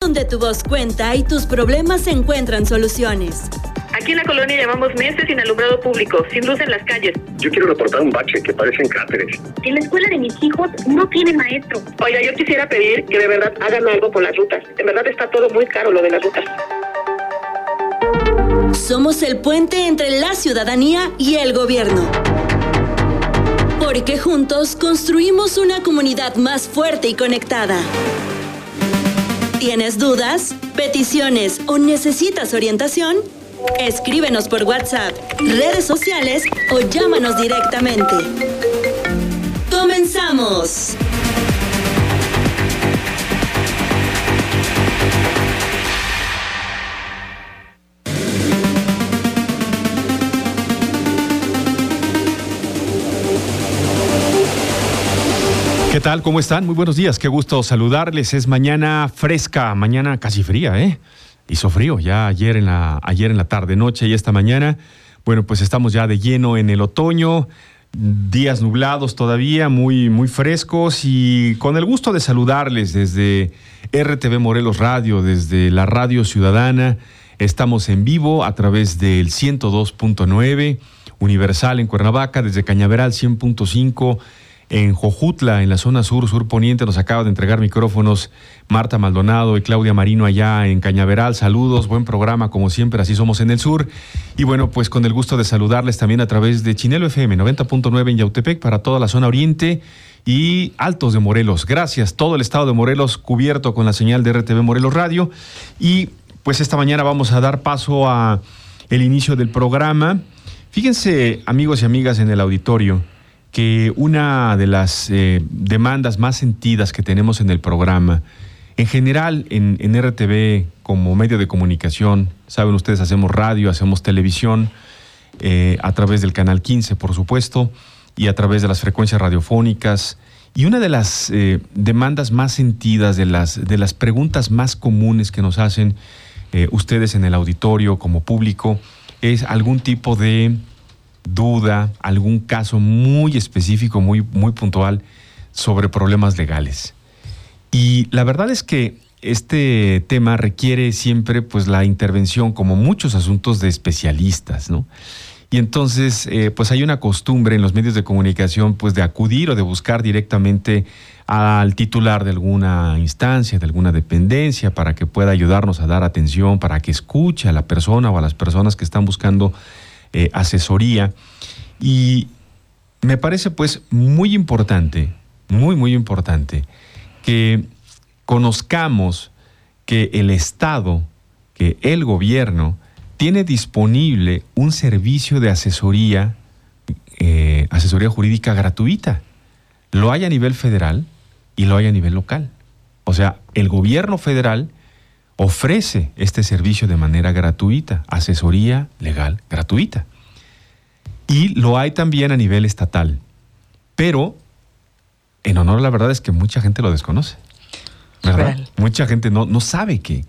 donde tu voz cuenta y tus problemas encuentran soluciones. Aquí en la colonia llevamos meses sin alumbrado público, sin luz en las calles. Yo quiero reportar un bache que parecen cráteres. En la escuela de mis hijos no tiene maestro. Oiga, yo quisiera pedir que de verdad hagan algo con las rutas. En verdad está todo muy caro lo de las rutas. Somos el puente entre la ciudadanía y el gobierno. Porque juntos construimos una comunidad más fuerte y conectada. ¿Tienes dudas, peticiones o necesitas orientación? Escríbenos por WhatsApp, redes sociales o llámanos directamente. ¡Comenzamos! ¿Qué tal? ¿Cómo están? Muy buenos días. Qué gusto saludarles. Es mañana fresca, mañana casi fría, ¿eh? Hizo frío ya ayer en la tarde, noche y esta mañana. Bueno, pues estamos ya de lleno en el otoño, días nublados todavía, muy, muy frescos y con el gusto de saludarles desde RTV Morelos Radio, desde la Radio Ciudadana. Estamos en vivo a través del 102.9, Universal en Cuernavaca, desde Cañaveral 100.5, en Jojutla, en la zona sur poniente. Nos acaba de entregar micrófonos Marta Maldonado y Claudia Marino allá en Cañaveral. Saludos, buen programa como siempre, así somos en el sur. Y bueno, pues con el gusto de saludarles también a través de Chinelo FM 90.9 en Yautepec para toda la zona oriente y Altos de Morelos. Gracias, todo el estado de Morelos cubierto con la señal de RTV Morelos Radio. Y pues esta mañana vamos a dar paso a el inicio del programa. Fíjense, amigos y amigas en el auditorio, que una de las demandas más sentidas que tenemos en el programa, en general en RTV como medio de comunicación, saben ustedes, hacemos radio, hacemos televisión, a través del Canal 15, por supuesto, y a través de las frecuencias radiofónicas. Y una de las demandas más sentidas, de las preguntas más comunes que nos hacen ustedes en el auditorio como público, es algún tipo de duda, algún caso muy específico, muy, muy puntual sobre problemas legales. Y la verdad es que este tema requiere siempre pues la intervención, como muchos asuntos, de especialistas, ¿no? Y entonces pues hay una costumbre en los medios de comunicación pues de acudir o de buscar directamente al titular de alguna instancia, de alguna dependencia, para que pueda ayudarnos a dar atención, para que escuche a la persona o a las personas que están buscando asesoría. Y me parece pues muy importante, muy, muy importante que conozcamos que el Estado, que el gobierno tiene disponible un servicio de asesoría jurídica gratuita. Lo hay a nivel federal y lo hay a nivel local. O sea, el gobierno federal ofrece este servicio de manera gratuita, asesoría legal gratuita. Y lo hay también a nivel estatal. Pero, en honor a la verdad, es que mucha gente lo desconoce, ¿verdad? Real. Mucha gente no sabe que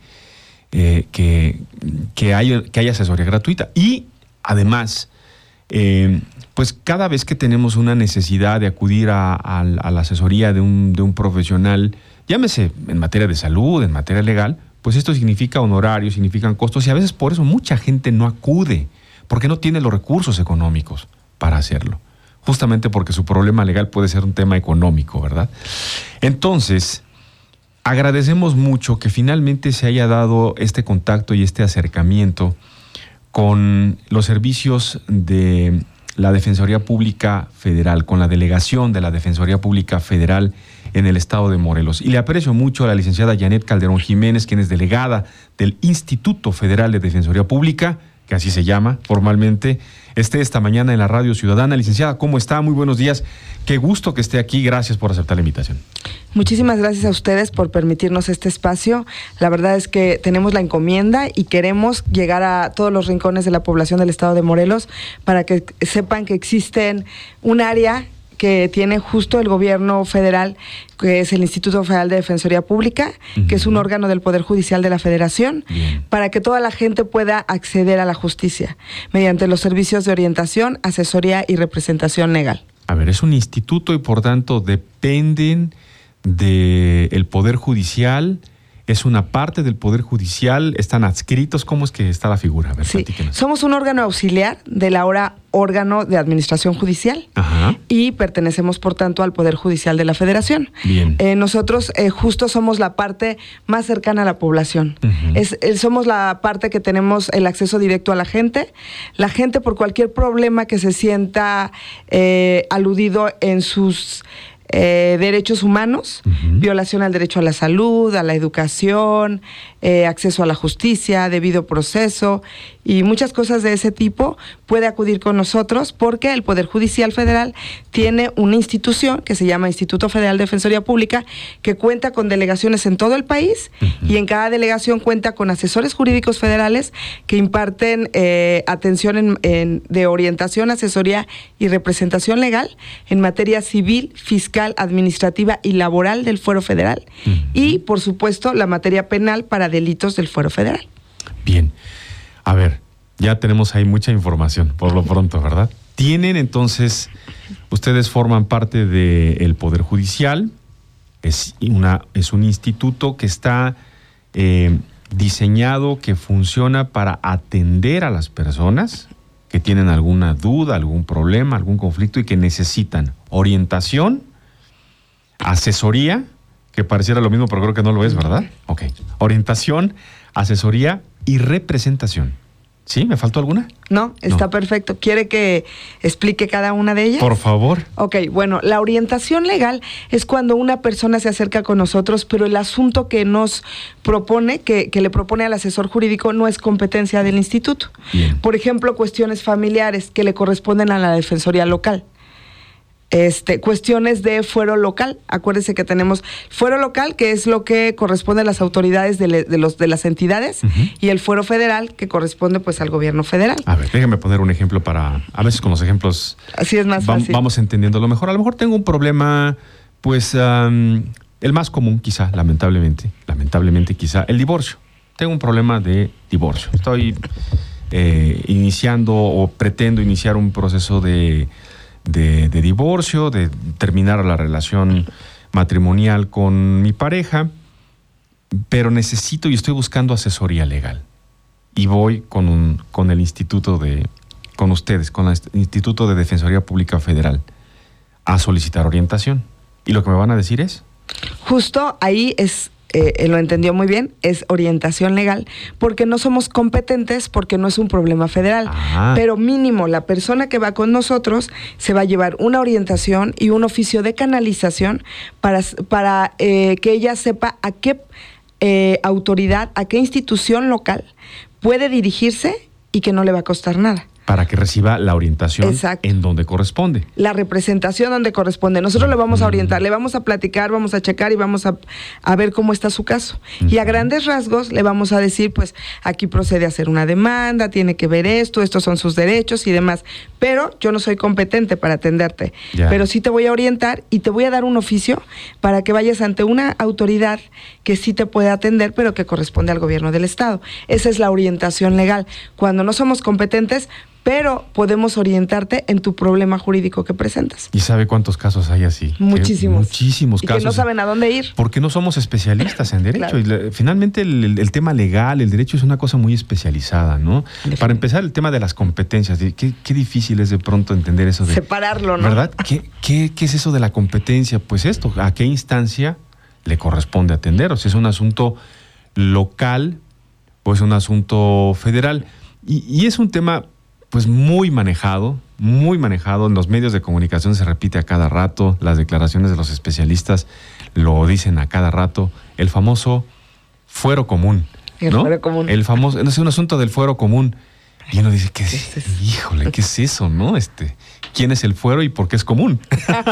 hay asesoría gratuita. Y, además, pues cada vez que tenemos una necesidad de acudir a la asesoría de un profesional, llámese en materia de salud, en materia legal, pues esto significa honorarios, significan costos, y a veces por eso mucha gente no acude, porque no tiene los recursos económicos para hacerlo. Justamente porque su problema legal puede ser un tema económico, ¿verdad? Entonces, agradecemos mucho que finalmente se haya dado este contacto y este acercamiento con los servicios de la Defensoría Pública Federal, con la delegación de la Defensoría Pública Federal en el estado de Morelos. Y le aprecio mucho a la licenciada Janet Calderón Jiménez, quien es delegada del Instituto Federal de Defensoría Pública, que así se llama formalmente, esté esta mañana en la Radio Ciudadana. Licenciada, ¿cómo está? Muy buenos días. Qué gusto que esté aquí. Gracias por aceptar la invitación. Muchísimas gracias a ustedes por permitirnos este espacio. La verdad es que tenemos la encomienda y queremos llegar a todos los rincones de la población del estado de Morelos para que sepan que existen un área que tiene justo el gobierno federal, que es el Instituto Federal de Defensoría Pública, que es un órgano del Poder Judicial de la Federación, para que toda la gente pueda acceder a la justicia mediante los servicios de orientación, asesoría y representación legal. A ver, es un instituto y por tanto dependen del Poder Judicial, ¿Es una parte del Poder Judicial? ¿Están adscritos? ¿Cómo es que está la figura? A ver, Sí, platíquenos. somos un órgano auxiliar del ahora órgano de administración judicial. Ajá. Y pertenecemos, por tanto, al Poder Judicial de la Federación. Bien. Nosotros justo somos la parte más cercana a la población. Ujú. Somos la parte que tenemos el acceso directo a la gente. La gente, por cualquier problema que se sienta aludido en sus derechos humanos, violación al derecho a la salud, a la educación, acceso a la justicia, debido proceso y muchas cosas de ese tipo, puede acudir con nosotros porque el Poder Judicial Federal tiene una institución que se llama Instituto Federal de Defensoría Pública, que cuenta con delegaciones en todo el país y en cada delegación cuenta con asesores jurídicos federales que imparten atención de orientación, asesoría y representación legal en materia civil, fiscal, administrativa y laboral del Fuero Federal y, por supuesto, la materia penal para delitos del Fuero Federal. Bien. A ver, ya tenemos ahí mucha información por lo pronto, ¿verdad? Tienen entonces, ustedes forman parte del Poder Judicial, es un instituto que está diseñado, que funciona para atender a las personas que tienen alguna duda, algún problema, algún conflicto y que necesitan orientación, asesoría, que pareciera lo mismo, pero creo que no lo es, ¿verdad? Ok. Orientación, asesoría y representación. ¿Sí? ¿Me faltó alguna? No, está No. perfecto. ¿Quiere que explique cada una de ellas? Por favor. Ok, bueno, la orientación legal es cuando una persona se acerca con nosotros, pero el asunto que nos propone, que le propone al asesor jurídico, no es competencia del instituto. Bien. Por ejemplo, cuestiones familiares que le corresponden a la Defensoría Local. Cuestiones de fuero local. Acuérdense que tenemos fuero local, que es lo que corresponde a las autoridades de las entidades, y el fuero federal, que corresponde pues al gobierno federal. A ver, déjame poner un ejemplo para... A veces con los ejemplos Así es más fácil. vamos entendiendo lo mejor. A lo mejor tengo un problema, pues, el más común quizá, lamentablemente quizá, el divorcio. Tengo un problema de divorcio. Estoy iniciando o pretendo iniciar un proceso de divorcio, de terminar la relación matrimonial con mi pareja, pero necesito y estoy buscando asesoría legal. Y voy con el instituto con ustedes, con el Instituto de Defensoría Pública Federal, a solicitar orientación. Y lo que me van a decir es... Justo ahí es... lo entendió muy bien, es orientación legal, porque no somos competentes, porque no es un problema federal. Pero mínimo, la persona que va con nosotros se va a llevar una orientación y un oficio de canalización para que ella sepa a qué autoridad, a qué institución local puede dirigirse y que no le va a costar nada. Para que reciba la orientación. Exacto. En donde corresponde. La representación donde corresponde. Nosotros le vamos a orientar, le vamos a platicar, vamos a checar y vamos a ver cómo está su caso. Y a grandes rasgos le vamos a decir, pues, aquí procede a hacer una demanda, tiene que ver esto, estos son sus derechos y demás. Pero yo no soy competente para atenderte. Ya. Pero sí te voy a orientar y te voy a dar un oficio para que vayas ante una autoridad que sí te puede atender, pero que corresponde al gobierno del estado. Esa es la orientación legal. Cuando no somos competentes, pero podemos orientarte en tu problema jurídico que presentas. ¿Y sabe cuántos casos hay así? Muchísimos. Muchísimos y casos. que no saben a dónde ir. Porque no somos especialistas en derecho. Claro. Y finalmente el tema legal, el derecho es una cosa muy especializada, ¿no? Para empezar, el tema de las competencias. Qué difícil es de pronto entender eso de... Separarlo, ¿no? ¿Verdad? ¿Qué es eso de la competencia? Pues esto, ¿a qué instancia le corresponde atender? O sea, es un asunto local o es un asunto federal. Y es un tema... pues muy manejado, en los medios de comunicación se repite a cada rato, las declaraciones de los especialistas lo dicen a cada rato, el famoso fuero común, El ¿no? fuero común. El famoso, es un asunto del fuero común, y uno dice, híjole, ¿qué es eso, no? ¿Quién es el fuero y por qué es común?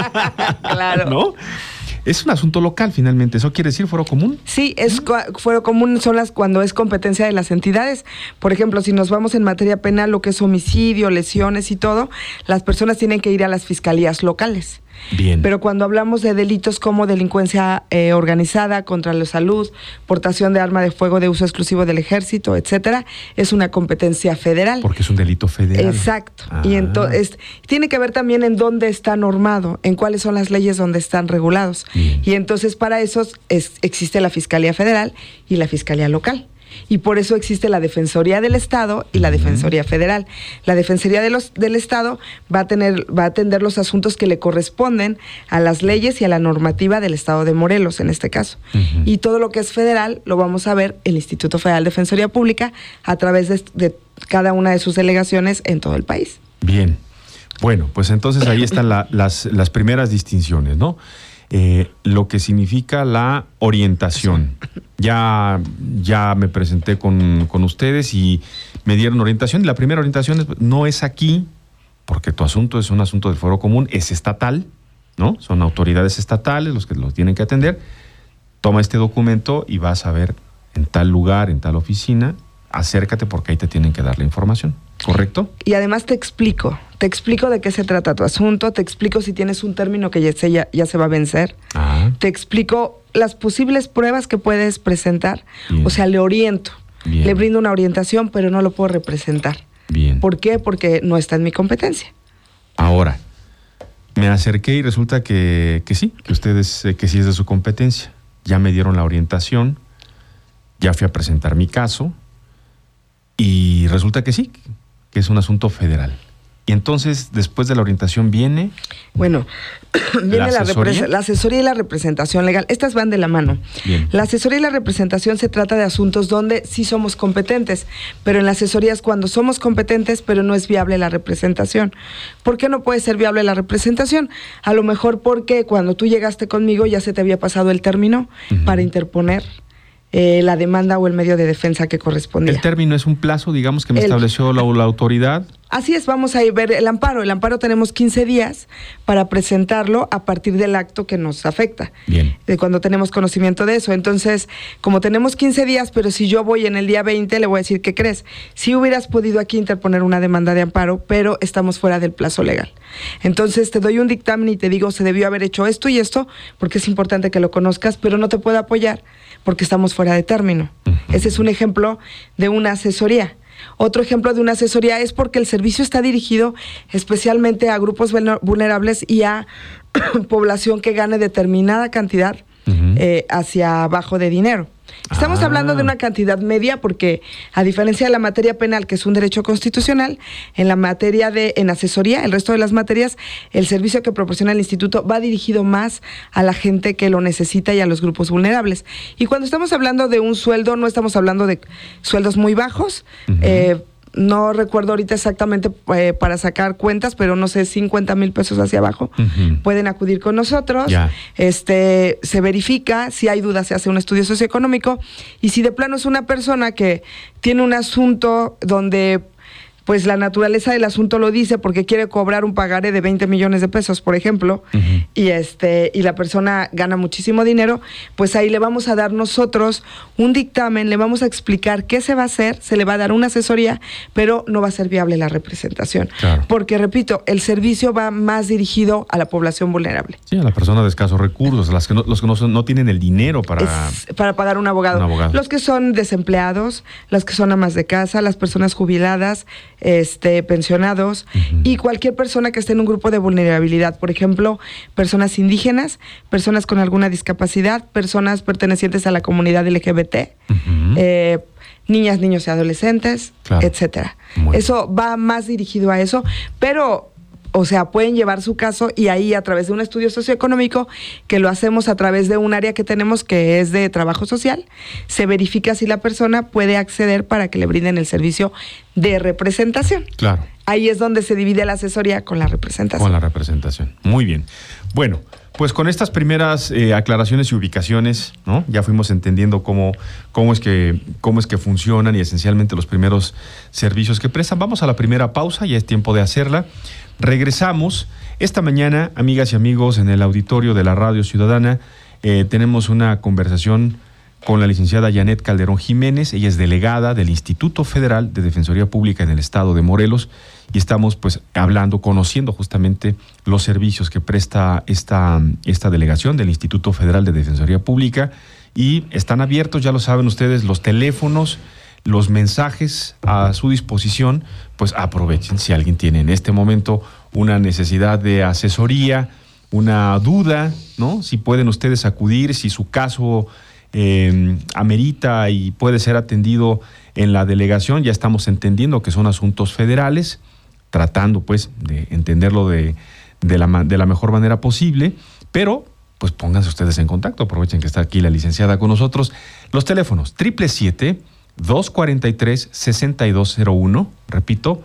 Claro. ¿No? Es un asunto local, finalmente. ¿Eso quiere decir fuero común? Sí, fuero común son cuando es competencia de las entidades. Por ejemplo, si nos vamos en materia penal, lo que es homicidio, lesiones y todo, las personas tienen que ir a las fiscalías locales. Bien. Pero cuando hablamos de delitos como delincuencia organizada, contra la salud, portación de arma de fuego de uso exclusivo del ejército, etcétera, es una competencia federal. Porque es un delito federal. Exacto. Y entonces tiene que ver también en dónde está normado, en cuáles son las leyes donde están regulados. Bien. Y entonces para eso existe la Fiscalía Federal y la Fiscalía Local. Y por eso existe la Defensoría del Estado y la Defensoría Federal. La Defensoría del Estado va a atender los asuntos que le corresponden a las leyes y a la normativa del Estado de Morelos, en este caso. Y todo lo que es federal lo vamos a ver el Instituto Federal de Defensoría Pública a través de cada una de sus delegaciones en todo el país. Bien. Bueno, pues entonces ahí están las primeras distinciones, ¿no? Lo que significa la orientación. Ya me presenté con ustedes y me dieron orientación. Y la primera orientación no es aquí, porque tu asunto es un asunto del Fuero Común, es estatal, ¿no? Son autoridades estatales los que lo tienen que atender. Toma este documento y vas a ver en tal lugar, en tal oficina, acércate porque ahí te tienen que dar la información. ¿Correcto? Y además te explico de qué se trata tu asunto, te explico si tienes un término que ya se va a vencer, te explico las posibles pruebas que puedes presentar. Bien. O sea, le oriento, bien, le brindo una orientación, pero no lo puedo representar. Bien. ¿Por qué? Porque no está en mi competencia. Ahora, me acerqué y resulta que sí, que sí es de su competencia. Ya me dieron la orientación, ya fui a presentar mi caso y resulta que sí, que es un asunto federal. Y entonces, después de la orientación viene... Bueno, viene la asesoría y la representación legal. Estas van de la mano. Bien. La asesoría y la representación se trata de asuntos donde sí somos competentes, pero en la asesoría es cuando somos competentes, pero no es viable la representación. ¿Por qué no puede ser viable la representación? A lo mejor porque cuando tú llegaste conmigo ya se te había pasado el término para interponer la demanda o el medio de defensa que correspondía. ¿El término es un plazo, digamos, que me estableció la autoridad? Así es, vamos a ver el amparo. El amparo tenemos 15 días para presentarlo a partir del acto que nos afecta. Bien. De cuando tenemos conocimiento de eso. Entonces, como tenemos 15 días, pero si yo voy en el día 20, le voy a decir, ¿qué crees? Si hubieras podido aquí interponer una demanda de amparo, pero estamos fuera del plazo legal. Entonces, te doy un dictamen y te digo, se debió haber hecho esto y esto, porque es importante que lo conozcas, pero no te puedo apoyar porque estamos fuera de término. Ese es un ejemplo de una asesoría. Otro ejemplo de una asesoría es porque el servicio está dirigido especialmente a grupos vulnerables y a población que gane determinada cantidad hacia abajo de dinero. Estamos hablando de una cantidad media porque, a diferencia de la materia penal, que es un derecho constitucional, en la materia en asesoría, el resto de las materias, el servicio que proporciona el instituto va dirigido más a la gente que lo necesita y a los grupos vulnerables. Y cuando estamos hablando de un sueldo, no estamos hablando de sueldos muy bajos. No recuerdo ahorita exactamente para sacar cuentas, pero no sé, 50,000 pesos hacia abajo. Pueden acudir con nosotros. Ya. Se verifica, si hay dudas se hace un estudio socioeconómico y si de plano es una persona que tiene un asunto donde pues la naturaleza del asunto lo dice porque quiere cobrar un pagaré de 20 millones de pesos, por ejemplo, y la persona gana muchísimo dinero, pues ahí le vamos a dar nosotros un dictamen, le vamos a explicar qué se va a hacer, se le va a dar una asesoría, pero no va a ser viable la representación. Claro. Porque, repito, el servicio va más dirigido a la población vulnerable. Sí, a la persona de escasos recursos, los que no tienen el dinero para pagar un abogado. Los que son desempleados, las que son amas de casa, las personas jubiladas, pensionados y cualquier persona que esté en un grupo de vulnerabilidad, por ejemplo, personas indígenas, personas con alguna discapacidad, personas pertenecientes a la comunidad LGBT, niñas, niños y adolescentes, claro, etcétera. Eso va más dirigido a eso, pero o sea, pueden llevar su caso y ahí a través de un estudio socioeconómico que lo hacemos a través de un área que tenemos que es de trabajo social, se verifica si la persona puede acceder para que le brinden el servicio de representación. Claro. Ahí es donde se divide la asesoría con la representación. Con la representación. Muy bien. Bueno, pues con estas primeras aclaraciones y ubicaciones, ¿no? Ya fuimos entendiendo cómo es que funcionan y esencialmente los primeros servicios que prestan. Vamos a la primera pausa, ya es tiempo de hacerla. Regresamos. Esta mañana, amigas y amigos, en el auditorio de la Radio Ciudadana, tenemos una conversación con la licenciada Janet Calderón Jiménez. Ella es delegada del Instituto Federal de Defensoría Pública en el estado de Morelos, y estamos pues hablando, conociendo justamente los servicios que presta esta delegación del Instituto Federal de Defensoría Pública, y están abiertos, ya lo saben ustedes, los teléfonos, los mensajes a su disposición. Pues aprovechen si alguien tiene en este momento una necesidad de asesoría, una duda, ¿no? Si pueden ustedes acudir, si su caso amerita y puede ser atendido en la delegación. Ya estamos entendiendo que son asuntos federales, tratando pues de entenderlo de la mejor manera posible, pero pues pónganse ustedes en contacto, aprovechen que está aquí la licenciada con nosotros. Los teléfonos 777-243-6201, repito,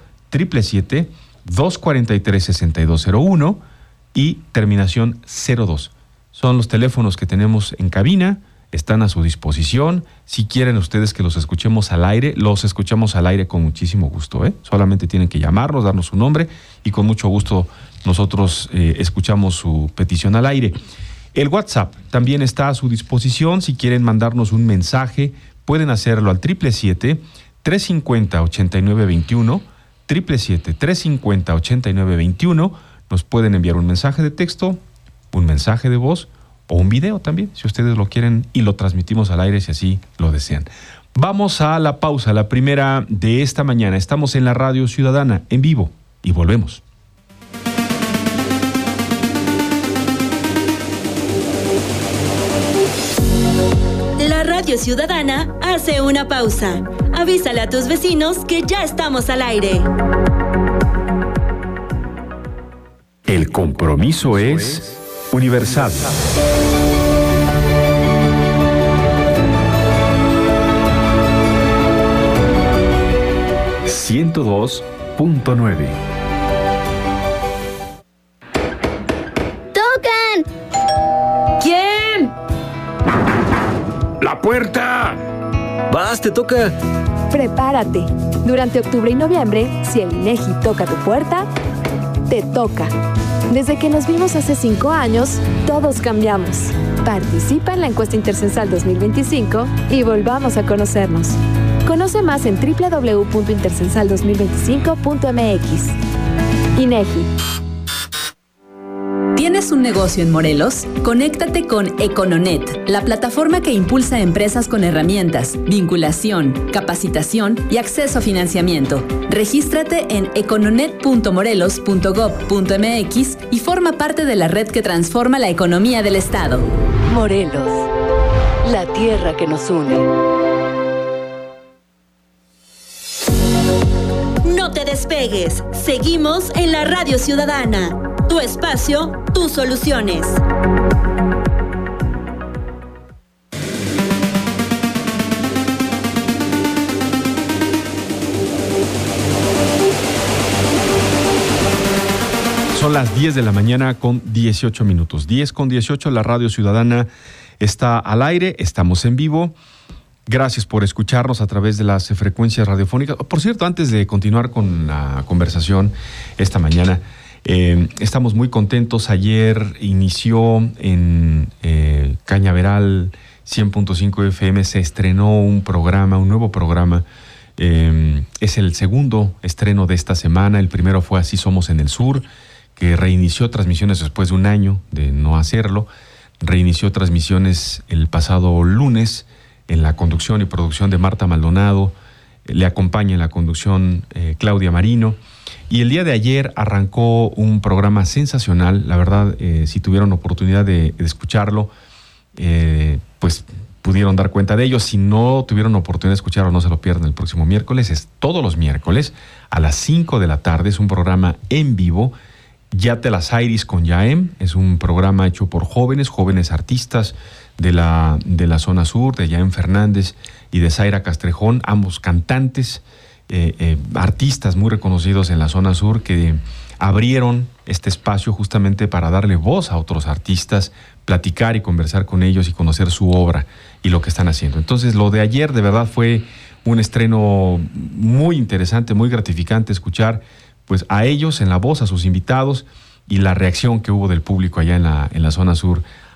777-243-6201 y terminación 02. Son los teléfonos que tenemos en cabina, están a su disposición. Si quieren ustedes que los escuchemos al aire, los escuchamos al aire con muchísimo gusto, ¿eh? Solamente tienen que llamarnos, darnos su nombre y con mucho gusto nosotros escuchamos su petición al aire. El WhatsApp también está a su disposición. Si quieren mandarnos un mensaje, pueden hacerlo al 777-350-8921, 777-350-8921. Nos pueden enviar un mensaje de texto, un mensaje de voz o un video también, si ustedes lo quieren, y lo transmitimos al aire si así lo desean. Vamos a la pausa, la primera de esta mañana. Estamos en la Radio Ciudadana, en vivo, y volvemos. La Radio Ciudadana hace una pausa. Avísale a tus vecinos que ya estamos al aire. El compromiso es universal. 102.9. ¡Tocan! ¿Quién? ¡La puerta! ¡Vas, te toca! Prepárate. Durante octubre y noviembre, si el INEGI toca tu puerta, te toca. Desde que nos vimos hace 5 años, todos cambiamos. Participa en la encuesta Intercensal 2025 y volvamos a conocernos. Conoce más en www.intercensal2025.mx. INEGI. ¿Tienes un negocio en Morelos? Conéctate con Econonet, la plataforma que impulsa empresas con herramientas, vinculación, capacitación y acceso a financiamiento. Regístrate en econonet.morelos.gov.mx y forma parte de la red que transforma la economía del Estado. Morelos, la tierra que nos une. No te despegues. Seguimos en la Radio Ciudadana. Tu espacio, tus soluciones. Son las 10 de la mañana con 18 minutos. 10 con 18, la Radio Ciudadana está al aire, estamos en vivo. Gracias por escucharnos a través de las frecuencias radiofónicas. Por cierto, antes de continuar con la conversación esta mañana, estamos muy contentos. Ayer inició en Cañaveral 100.5 FM, se estrenó un nuevo programa. Es el segundo estreno de esta semana. El primero fue Así Somos en el Sur, que reinició transmisiones después de un año de no hacerlo. Reinició transmisiones el pasado lunes en la conducción y producción de Marta Maldonado. Le acompaña en la conducción Claudia Marino. Y el día de ayer arrancó un programa sensacional. La verdad, si tuvieron oportunidad de escucharlo, pues pudieron dar cuenta de ello. Si no tuvieron oportunidad de escucharlo, no se lo pierdan el próximo miércoles. Es todos los miércoles a las 5 de la tarde. Es un programa en vivo. Ya te las Airis con Yaem. Es un programa hecho por jóvenes artistas de la zona sur, de Yaem Fernández y de Zaira Castrejón, ambos cantantes, artistas muy reconocidos en la zona sur, que abrieron este espacio justamente para darle voz a otros artistas, platicar y conversar con ellos y conocer su obra y lo que están haciendo. Entonces, lo de ayer de verdad fue un estreno muy interesante, muy gratificante escuchar pues a ellos en la voz, a sus invitados, y la reacción que hubo del público allá en la zona sur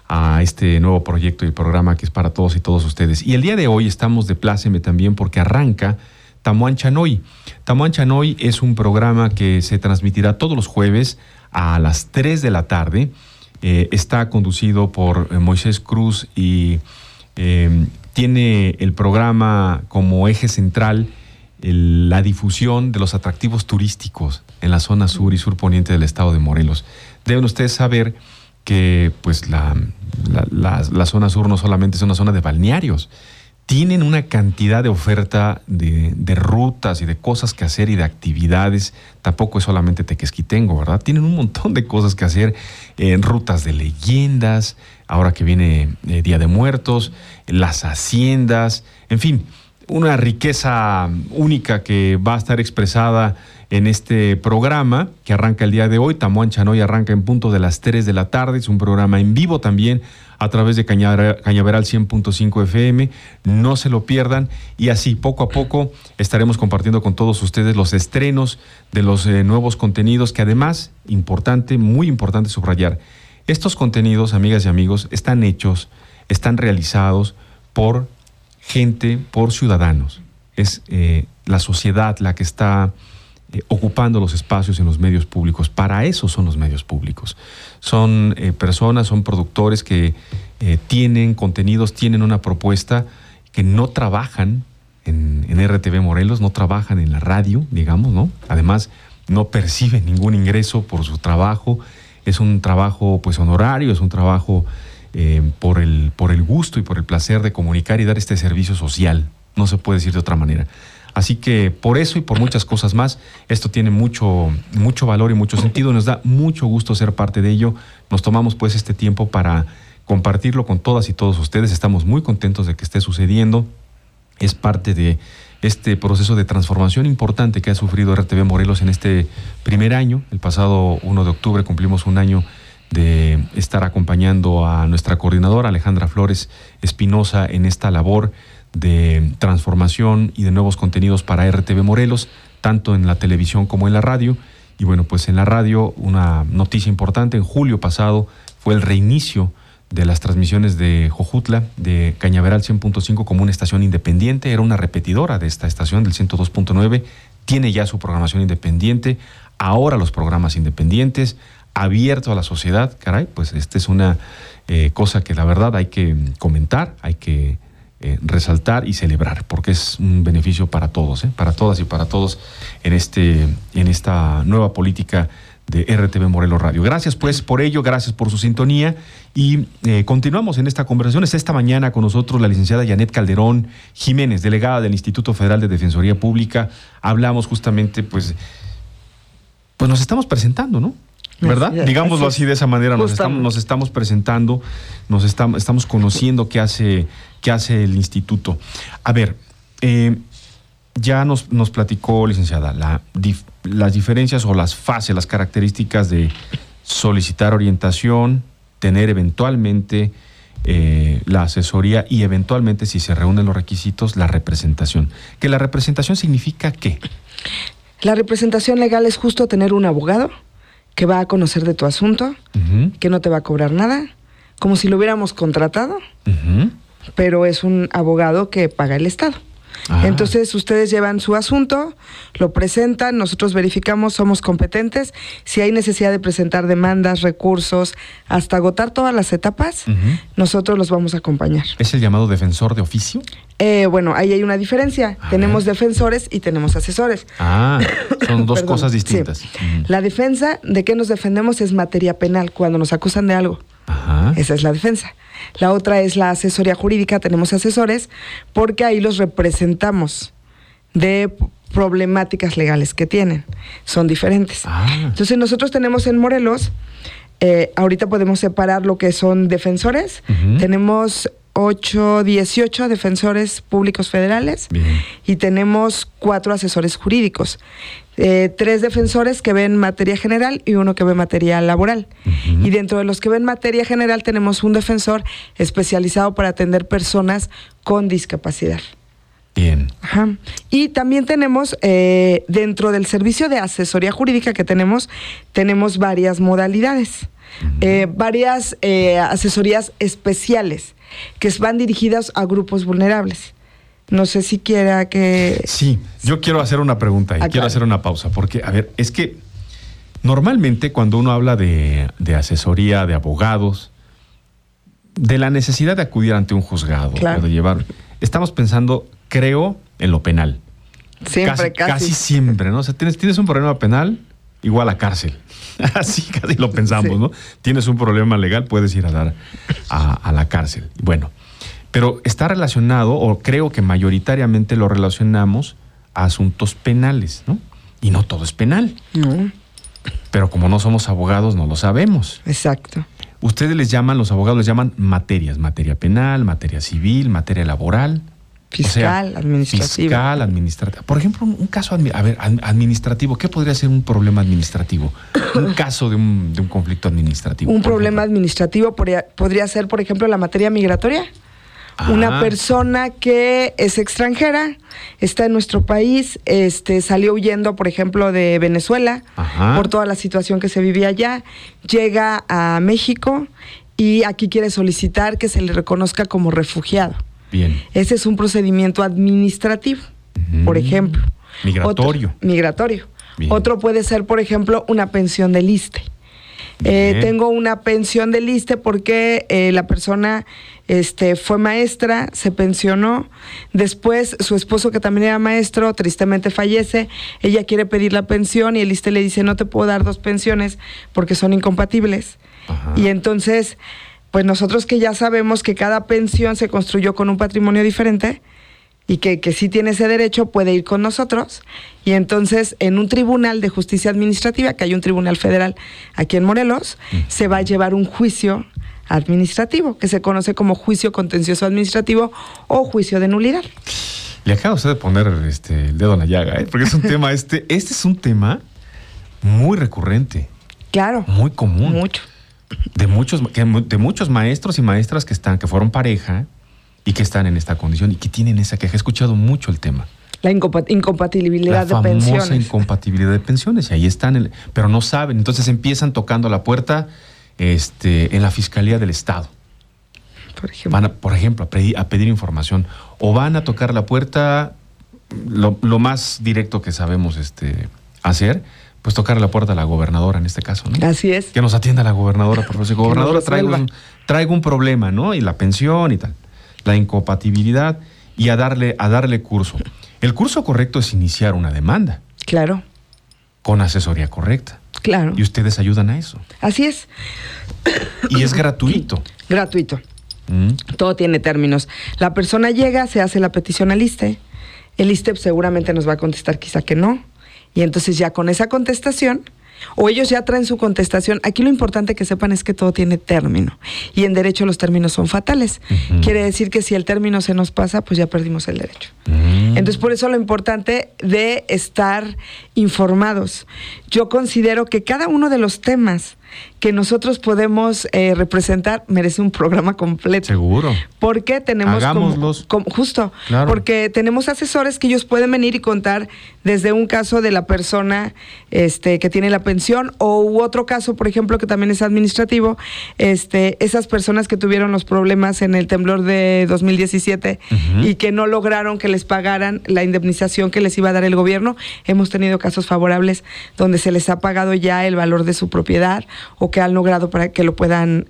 a este nuevo proyecto y programa que es para todos y todos ustedes. Y el día de hoy estamos de pláceme también porque arranca Tamuán Chanoy. Tamuán Chanoy es un programa que se transmitirá todos los jueves a las 3 de la tarde. Está conducido por Moisés Cruz y tiene el programa como eje central la difusión de los atractivos turísticos en la zona sur y sur poniente del estado de Morelos. Deben ustedes saber que pues la zona sur no solamente es una zona de balnearios, tienen una cantidad de oferta de rutas y de cosas que hacer y de actividades. Tampoco es solamente Tequesquitengo, ¿verdad? Tienen un montón de cosas que hacer, rutas de leyendas, ahora que viene Día de Muertos, las haciendas, en fin, una riqueza única que va a estar expresada en este programa que arranca el día de hoy. Tamuán Chanoy arranca en punto de las 3 de la tarde. Es un programa en vivo también a través de Cañaveral 100.5 FM. No se lo pierdan. Y así, poco a poco, estaremos compartiendo con todos ustedes los estrenos de los nuevos contenidos que además, muy importante subrayar, estos contenidos, amigas y amigos, están hechos, están realizados por gente, por ciudadanos. Es la sociedad la que está ocupando los espacios en los medios públicos. Para eso son los medios públicos. Son personas, son productores que tienen contenidos, tienen una propuesta, que no trabajan en RTV Morelos, no trabajan en la radio, digamos, ¿no? Además, no perciben ningún ingreso por su trabajo. Es un trabajo pues honorario, es un trabajo por el gusto y por el placer de comunicar y dar este servicio social. No se puede decir de otra manera. Así que por eso y por muchas cosas más, esto tiene mucho valor y mucho sentido. Nos da mucho gusto ser parte de ello. Nos tomamos pues este tiempo para compartirlo con todas y todos ustedes. Estamos muy contentos de que esté sucediendo. Es parte de este proceso de transformación importante que ha sufrido RTV Morelos en este primer año. El pasado 1 de octubre cumplimos un año de estar acompañando a nuestra coordinadora Alejandra Flores Espinosa en esta labor de transformación y de nuevos contenidos para RTV Morelos, tanto en la televisión como en la radio. Y bueno, pues en la radio una noticia importante: en julio pasado fue el reinicio de las transmisiones de Jojutla, de Cañaveral 100.5 como una estación independiente. Era una repetidora de esta estación del 102.9, tiene ya su programación independiente, ahora los programas independientes, abierto a la sociedad. Caray, pues esta es una cosa que la verdad hay que comentar, hay que resaltar y celebrar, porque es un beneficio para todos, para todas y para todos en esta nueva política de RTV Morelos Radio. Gracias pues por ello, gracias por su sintonía y continuamos en esta conversación. Está esta mañana con nosotros la licenciada Janet Calderón Jiménez, delegada del Instituto Federal de Defensoría Pública. Hablamos justamente pues nos estamos presentando, ¿no? ¿Verdad? Digámoslo así, de esa manera, nos estamos presentando, estamos conociendo qué hace el instituto. A ver, ya nos platicó, licenciada, las diferencias o las fases, las características de solicitar orientación, tener eventualmente la asesoría y eventualmente, si se reúnen los requisitos, la representación. ¿Que la representación significa qué? La representación legal es justo tener un abogado que va a conocer de tu asunto, que no te va a cobrar nada, como si lo hubiéramos contratado, pero es un abogado que paga el Estado. Entonces ustedes llevan su asunto, lo presentan, nosotros verificamos, somos competentes. Si hay necesidad de presentar demandas, recursos, hasta agotar todas las etapas, nosotros los vamos a acompañar. ¿Es el llamado defensor de oficio? Bueno, ahí hay una diferencia. Tenemos defensores y tenemos asesores. Son dos cosas distintas. Sí. La defensa, ¿de qué nos defendemos? Es materia penal, cuando nos acusan de algo. Esa es la defensa. La otra es la asesoría jurídica. Tenemos asesores porque ahí los representamos de problemáticas legales que tienen. Son diferentes. Entonces nosotros tenemos en Morelos, ahorita podemos separar lo que son defensores. Tenemos 18 defensores públicos federales. Bien. Y tenemos 4 asesores jurídicos. 3 defensores que ven materia general y 1 que ve materia laboral. Y dentro de los que ven materia general tenemos un defensor especializado para atender personas con discapacidad. Bien. Y también tenemos, dentro del servicio de asesoría jurídica que tenemos varias modalidades. varias asesorías especiales que van dirigidas a grupos vulnerables. No sé si quiera que... Sí, yo quiero hacer una pregunta y quiero hacer una pausa, porque, a ver, es que normalmente cuando uno habla de asesoría, de abogados, de la necesidad de acudir ante un juzgado, o de llevar... Estamos pensando, creo, en lo penal. Siempre, casi siempre, ¿no? O sea, tienes un problema penal, igual a cárcel. Así casi lo pensamos, ¿no? Tienes un problema legal, puedes ir a dar a la cárcel. Bueno, pero está relacionado, o creo que mayoritariamente lo relacionamos a asuntos penales, ¿no? Y no todo es penal. No. Pero como no somos abogados, no lo sabemos. Exacto. Ustedes los abogados les llaman materias: materia penal, materia civil, materia laboral. Fiscal, administrativa. Fiscal, administrativa. Por ejemplo, un caso administrativo. ¿Qué podría ser un problema administrativo? Un caso de un conflicto administrativo. Un problema administrativo podría ser, por ejemplo, la materia migratoria. Una persona que es extranjera, está en nuestro país, salió huyendo, por ejemplo, de Venezuela, por toda la situación que se vivía allá, llega a México y aquí quiere solicitar que se le reconozca como refugiado. Bien. Ese es un procedimiento administrativo, por ejemplo. Migratorio. Migratorio. Bien. Otro puede ser, por ejemplo, una pensión del ISSSTE. Tengo una pensión del ISSSTE porque la persona fue maestra, se pensionó, después su esposo, que también era maestro, tristemente fallece, ella quiere pedir la pensión y el ISSSTE le dice: no te puedo dar 2 pensiones porque son incompatibles. Y entonces, pues nosotros que ya sabemos que cada pensión se construyó con un patrimonio diferente y que sí tiene ese derecho, puede ir con nosotros, y entonces en un tribunal de justicia administrativa, que hay un tribunal federal aquí en Morelos, se va a llevar un juicio administrativo, que se conoce como juicio contencioso administrativo o juicio de nulidad. Le acaba usted de poner el dedo en la llaga, porque es un tema, este es un tema muy recurrente. Claro. Muy común. Mucho. De muchos maestros y maestras que fueron pareja y que están en esta condición y que tienen esa queja. He escuchado mucho el tema. La incompatibilidad de pensiones. La famosa incompatibilidad de pensiones. Y ahí están, pero no saben. Entonces empiezan tocando la puerta en la Fiscalía del Estado. Por ejemplo. Van por ejemplo, a pedir información. O van a tocar la puerta, lo más directo que sabemos hacer, pues tocar la puerta a la gobernadora en este caso, ¿no? Así es. Que nos atienda la gobernadora, por favor. Gobernadora, traigo un problema, ¿no? Y la pensión y tal. La incompatibilidad, y a darle curso. El curso correcto es iniciar una demanda. Claro. Con asesoría correcta. Claro. Y ustedes ayudan a eso. Así es. Y es gratuito. Gratuito. Todo tiene términos. La persona llega, se hace la petición al ISSSTE. El ISSSTE seguramente nos va a contestar quizá que no. Y entonces ya con esa contestación, o ellos ya traen su contestación. Aquí lo importante que sepan es que todo tiene término. Y en derecho los términos son fatales. Quiere decir que si el término se nos pasa, pues ya perdimos el derecho. Entonces, por eso lo importante de estar informados. Yo considero que cada uno de los temas que nosotros podemos representar merece un programa completo. Seguro. Porque tenemos justo, claro. Porque tenemos asesores que ellos pueden venir y contar desde un caso de la persona que tiene la pensión, u otro caso, por ejemplo, que también es administrativo, esas personas que tuvieron los problemas en el temblor de 2017 y que no lograron que les pagaran la indemnización que les iba a dar el gobierno. Hemos tenido casos favorables donde se les ha pagado ya el valor de su propiedad, o que han logrado para que lo puedan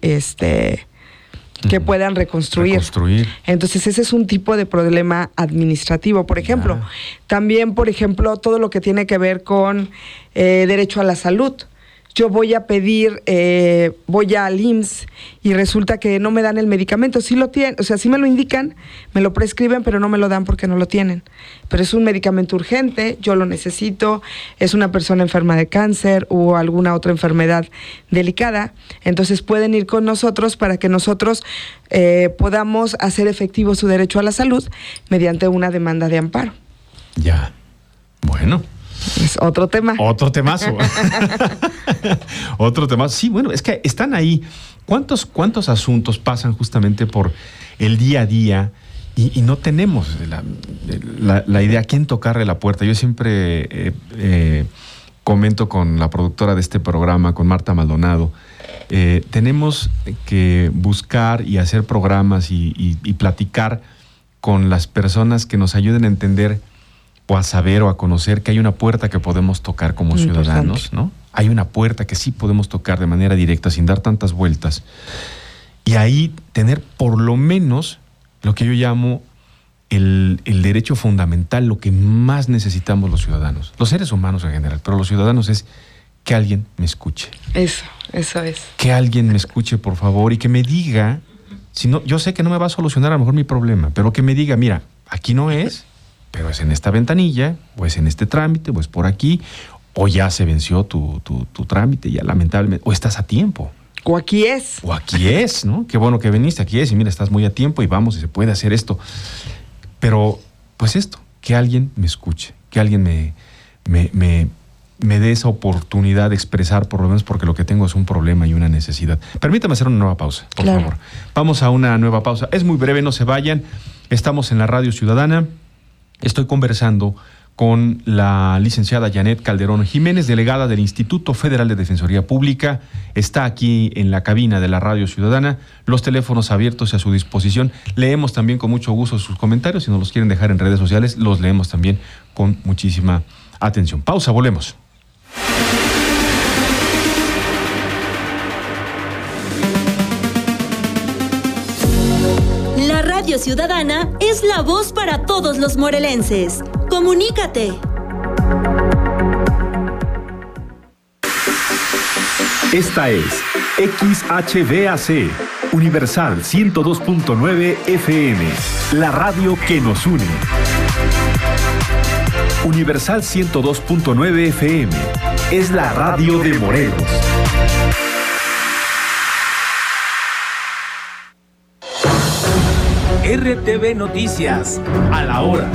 que puedan reconstruir. Entonces ese es un tipo de problema administrativo. Por ejemplo, también, por ejemplo, todo lo que tiene que ver con derecho a la salud. Yo voy a pedir, voy al IMSS y resulta que no me dan el medicamento. Sí lo tienen, o sea, sí me lo indican, me lo prescriben, pero no me lo dan porque no lo tienen. Pero es un medicamento urgente, yo lo necesito, es una persona enferma de cáncer o alguna otra enfermedad delicada. Entonces pueden ir con nosotros para que nosotros podamos hacer efectivo su derecho a la salud mediante una demanda de amparo. Ya, bueno. Es otro tema. Otro temazo. Otro temazo. Sí, bueno, es que están ahí. ¿Cuántos asuntos pasan justamente por el día a día y no tenemos la idea a quién tocarle la puerta? Yo siempre comento con la productora de este programa, con Marta Maldonado, tenemos que buscar y hacer programas y platicar con las personas que nos ayuden a entender o a saber o a conocer que hay una puerta que podemos tocar como ciudadanos, ¿no? Hay una puerta que sí podemos tocar de manera directa, sin dar tantas vueltas. Y ahí tener por lo menos lo que yo llamo el derecho fundamental, lo que más necesitamos los ciudadanos, los seres humanos en general, pero los ciudadanos es que alguien me escuche. Eso es. Que alguien me escuche, por favor, y que me diga, si no, yo sé que no me va a solucionar a lo mejor mi problema, pero que me diga, mira, aquí no es, pero es en esta ventanilla, o es en este trámite, o es por aquí, o ya se venció tu trámite, ya lamentablemente, o estás a tiempo. O aquí es. O aquí es, ¿no? Qué bueno que viniste, aquí es, y mira, estás muy a tiempo y vamos, y se puede hacer esto. Pero, pues esto, que alguien me escuche, que alguien me dé esa oportunidad de expresar, por lo menos porque lo que tengo es un problema y una necesidad. Permítame hacer una nueva pausa, por favor. Vamos a una nueva pausa. Es muy breve, no se vayan. Estamos en la Radio Ciudadana. Estoy conversando con la licenciada Janet Calderón Jiménez, delegada del Instituto Federal de Defensoría Pública. Está aquí en la cabina de la Radio Ciudadana, los teléfonos abiertos y a su disposición. Leemos también con mucho gusto sus comentarios. Si nos los quieren dejar en redes sociales, los leemos también con muchísima atención. Pausa, volvemos. La Radio Ciudadana es la voz para todos los morelenses. ¡Comunícate! Esta es XHVAC, Universal 102.9 FM, la radio que nos une. Universal 102.9 FM, es la radio de Morelos. RTV Noticias, a la hora.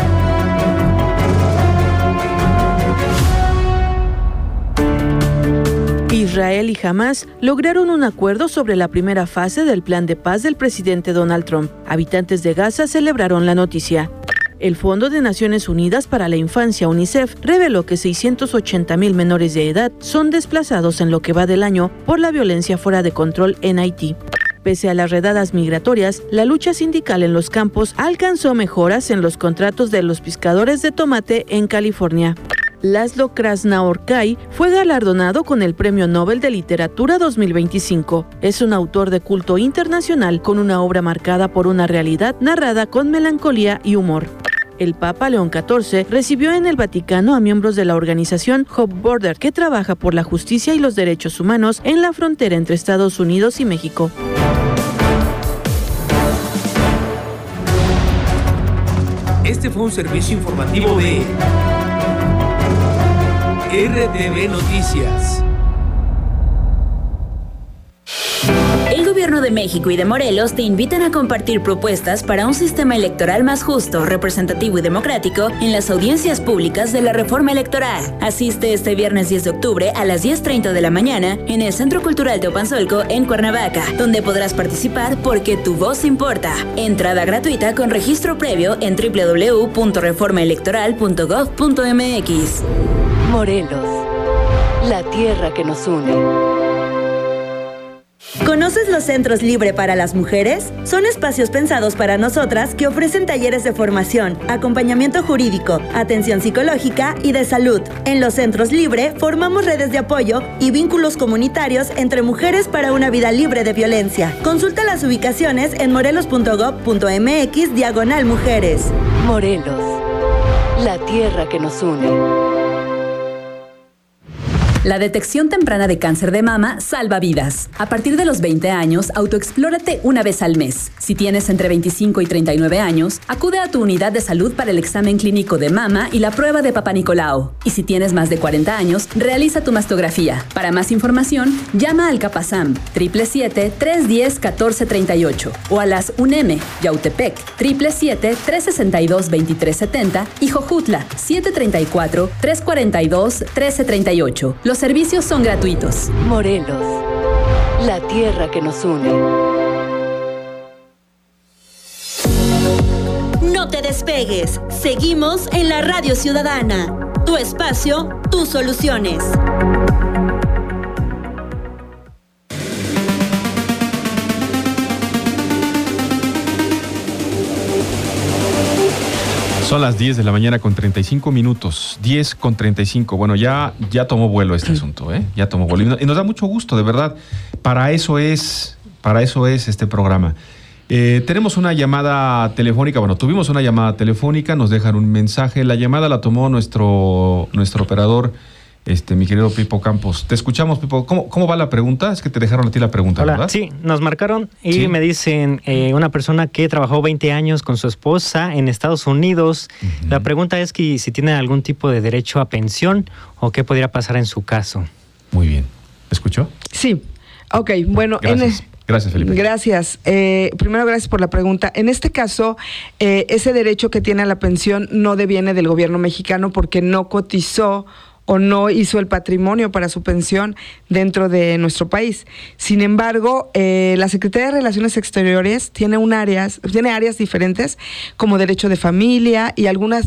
Israel y Hamás lograron un acuerdo sobre la primera fase del plan de paz del presidente Donald Trump. Habitantes de Gaza celebraron la noticia. El Fondo de Naciones Unidas para la Infancia, UNICEF, reveló que 680,000 menores de edad son desplazados en lo que va del año por la violencia fuera de control en Haití. Pese a las redadas migratorias, la lucha sindical en los campos alcanzó mejoras en los contratos de los pescadores de tomate en California. Laszlo Krasnaorkai fue galardonado con el Premio Nobel de Literatura 2025. Es un autor de culto internacional con una obra marcada por una realidad narrada con melancolía y humor. El Papa León XIV recibió en el Vaticano a miembros de la organización Hope Border, que trabaja por la justicia y los derechos humanos en la frontera entre Estados Unidos y México. Este fue un servicio informativo de RTV Noticias. El Gobierno de México y de Morelos te invitan a compartir propuestas para un sistema electoral más justo, representativo y democrático en las audiencias públicas de la reforma electoral. Asiste este viernes 10 de octubre a las 10:30 de la mañana en el Centro Cultural Teopanzolco en Cuernavaca, donde podrás participar porque tu voz importa. Entrada gratuita con registro previo en www.reformaelectoral.gov.mx. Morelos, la tierra que nos une. ¿Conoces los Centros Libre para las Mujeres? Son espacios pensados para nosotras que ofrecen talleres de formación, acompañamiento jurídico, atención psicológica y de salud. En los Centros Libre formamos redes de apoyo y vínculos comunitarios entre mujeres para una vida libre de violencia. Consulta las ubicaciones en morelos.gov.mx/mujeres. Morelos, la tierra que nos une. La detección temprana de cáncer de mama salva vidas. A partir de los 20 años, autoexplórate una vez al mes. Si tienes entre 25 y 39 años, acude a tu unidad de salud para el examen clínico de mama y la prueba de Papá Nicolau. Y si tienes más de 40 años, realiza tu mastografía. Para más información, llama al Capasam 777-310-1438 o a las UNEM, Yautepec 777-362-2370 y Jojutla 734-342-1338. Los servicios son gratuitos. Morelos, la tierra que nos une. No te despegues. Seguimos en la Radio Ciudadana. Tu espacio, tus soluciones. Son las 10 de la mañana con 35 minutos. 10 con 35. Bueno, ya tomó vuelo este asunto, ¿eh? Ya tomó vuelo. Y nos da mucho gusto, de verdad. Para eso es este programa. Tenemos una llamada telefónica. Bueno, tuvimos una llamada telefónica. Nos dejan un mensaje. La llamada la tomó nuestro operador, mi querido Pipo Campos. Te escuchamos, Pipo. ¿Cómo va la pregunta? Es que te dejaron a ti la pregunta, Hola, ¿verdad? Sí, nos marcaron y ¿Sí? me dicen una persona que trabajó 20 años con su esposa en Estados Unidos. Uh-huh. La pregunta es que si tiene algún tipo de derecho a pensión o qué podría pasar en su caso. Muy bien. ¿Escuchó? Sí. Ok, bueno. Gracias, Felipe. Gracias. Primero, gracias por la pregunta. En este caso, ese derecho que tiene a la pensión no deviene del gobierno mexicano porque no cotizó o no hizo el patrimonio para su pensión dentro de nuestro país. Sin embargo, la Secretaría de Relaciones Exteriores tiene áreas diferentes como derecho de familia y algunas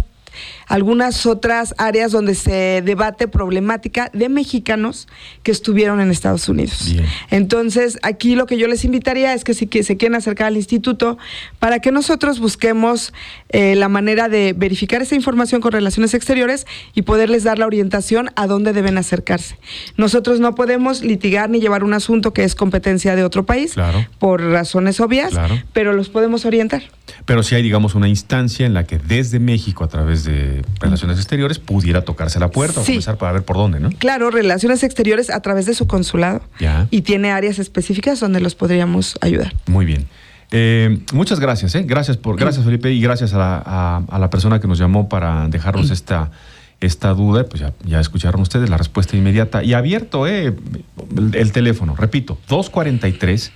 otras áreas donde se debate problemática de mexicanos que estuvieron en Estados Unidos. Bien. Entonces, aquí lo que yo les invitaría es que si se quieren acercar al instituto para que nosotros busquemos la manera de verificar esa información con Relaciones Exteriores y poderles dar la orientación a dónde deben acercarse. Nosotros no podemos litigar ni llevar un asunto que es competencia de otro país, claro, por razones obvias, claro, pero los podemos orientar. Pero si hay, digamos, una instancia en la que desde México, a través de Relaciones Exteriores, pudiera tocarse la puerta, sí, o comenzar para ver por dónde, ¿no? Claro, Relaciones Exteriores a través de su consulado. Ya. Y tiene áreas específicas donde los podríamos ayudar. Muy bien. Muchas gracias, Gracias, Felipe, y gracias a la persona que nos llamó para dejarnos esta duda. Pues ya escucharon ustedes la respuesta inmediata. Y abierto, el teléfono, repito, 243-6201,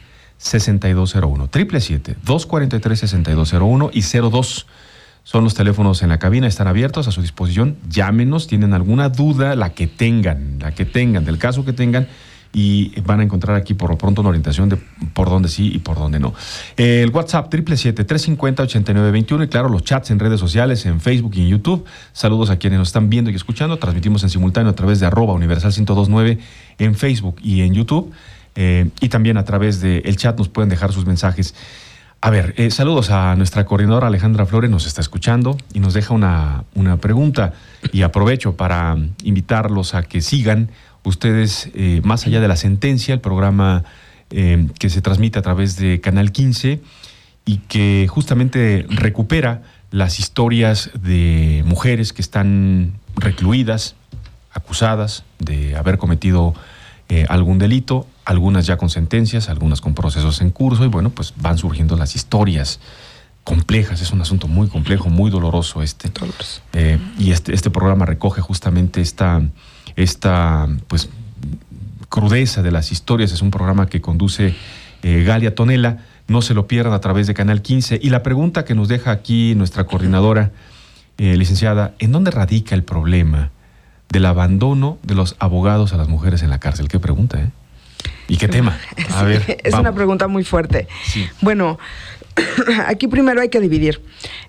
777-243-6201 y 02. Son los teléfonos en la cabina, están abiertos, a su disposición. Llámenos, tienen alguna duda, la que tengan, del caso que tengan, y van a encontrar aquí por lo pronto una orientación de por dónde sí y por dónde no. El WhatsApp 777-350-8921 y claro, los chats en redes sociales, en Facebook y en YouTube. Saludos a quienes nos están viendo y escuchando. Transmitimos en simultáneo a través de @universal1029 en Facebook y en YouTube. Y también a través del chat nos pueden dejar sus mensajes. A ver, saludos a nuestra coordinadora Alejandra Flores, nos está escuchando y nos deja una pregunta, y aprovecho para invitarlos a que sigan ustedes, más allá de la sentencia, el programa que se transmite a través de Canal 15 y que justamente recupera las historias de mujeres que están recluidas, acusadas de haber cometido algún delito, algunas ya con sentencias, algunas con procesos en curso, y bueno, pues van surgiendo las historias complejas. Es un asunto muy complejo, muy doloroso y este programa recoge justamente esta pues crudeza de las historias. Es un programa que conduce Galia Tonela. No se lo pierdan a través de Canal 15. Y la pregunta que nos deja aquí nuestra coordinadora, licenciada, ¿en dónde radica el problema del abandono de los abogados a las mujeres en la cárcel? Qué pregunta, ¿Y qué tema? A ver, es una pregunta muy fuerte. Sí. Bueno, aquí primero hay que dividir.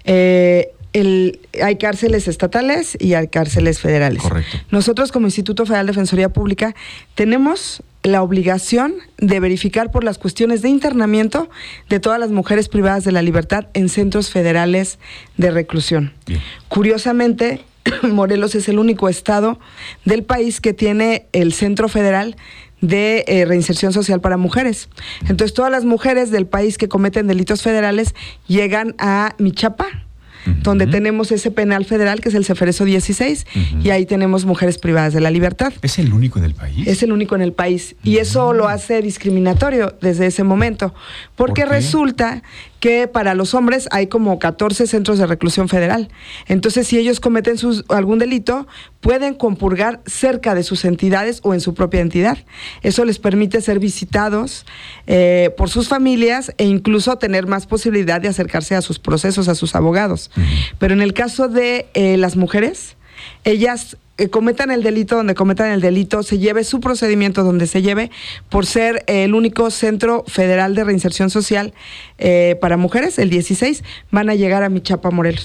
Hay cárceles estatales y hay cárceles federales. Correcto. Nosotros, como Instituto Federal de Defensoría Pública, tenemos la obligación de verificar por las cuestiones de internamiento de todas las mujeres privadas de la libertad en centros federales de reclusión. Bien. Curiosamente, Morelos es el único estado del país que tiene el Centro Federal de Reinserción Social para Mujeres. Entonces, todas las mujeres del país que cometen delitos federales llegan a Michapa, donde tenemos ese penal federal que es el Ceferezo 16, y ahí tenemos mujeres privadas de la libertad. ¿Es el único en el país? Es el único en el país, y eso lo hace discriminatorio desde ese momento, porque resulta que para los hombres hay como 14 centros de reclusión federal. Entonces, si ellos cometen algún delito, pueden compurgar cerca de sus entidades o en su propia entidad. Eso les permite ser visitados por sus familias e incluso tener más posibilidad de acercarse a sus procesos, a sus abogados. Pero en el caso de las mujeres, ellas cometan el delito donde cometan el delito, se lleve su procedimiento donde se lleve, por ser el único centro federal de reinserción social para mujeres, el 16, van a llegar a Michapa, Morelos.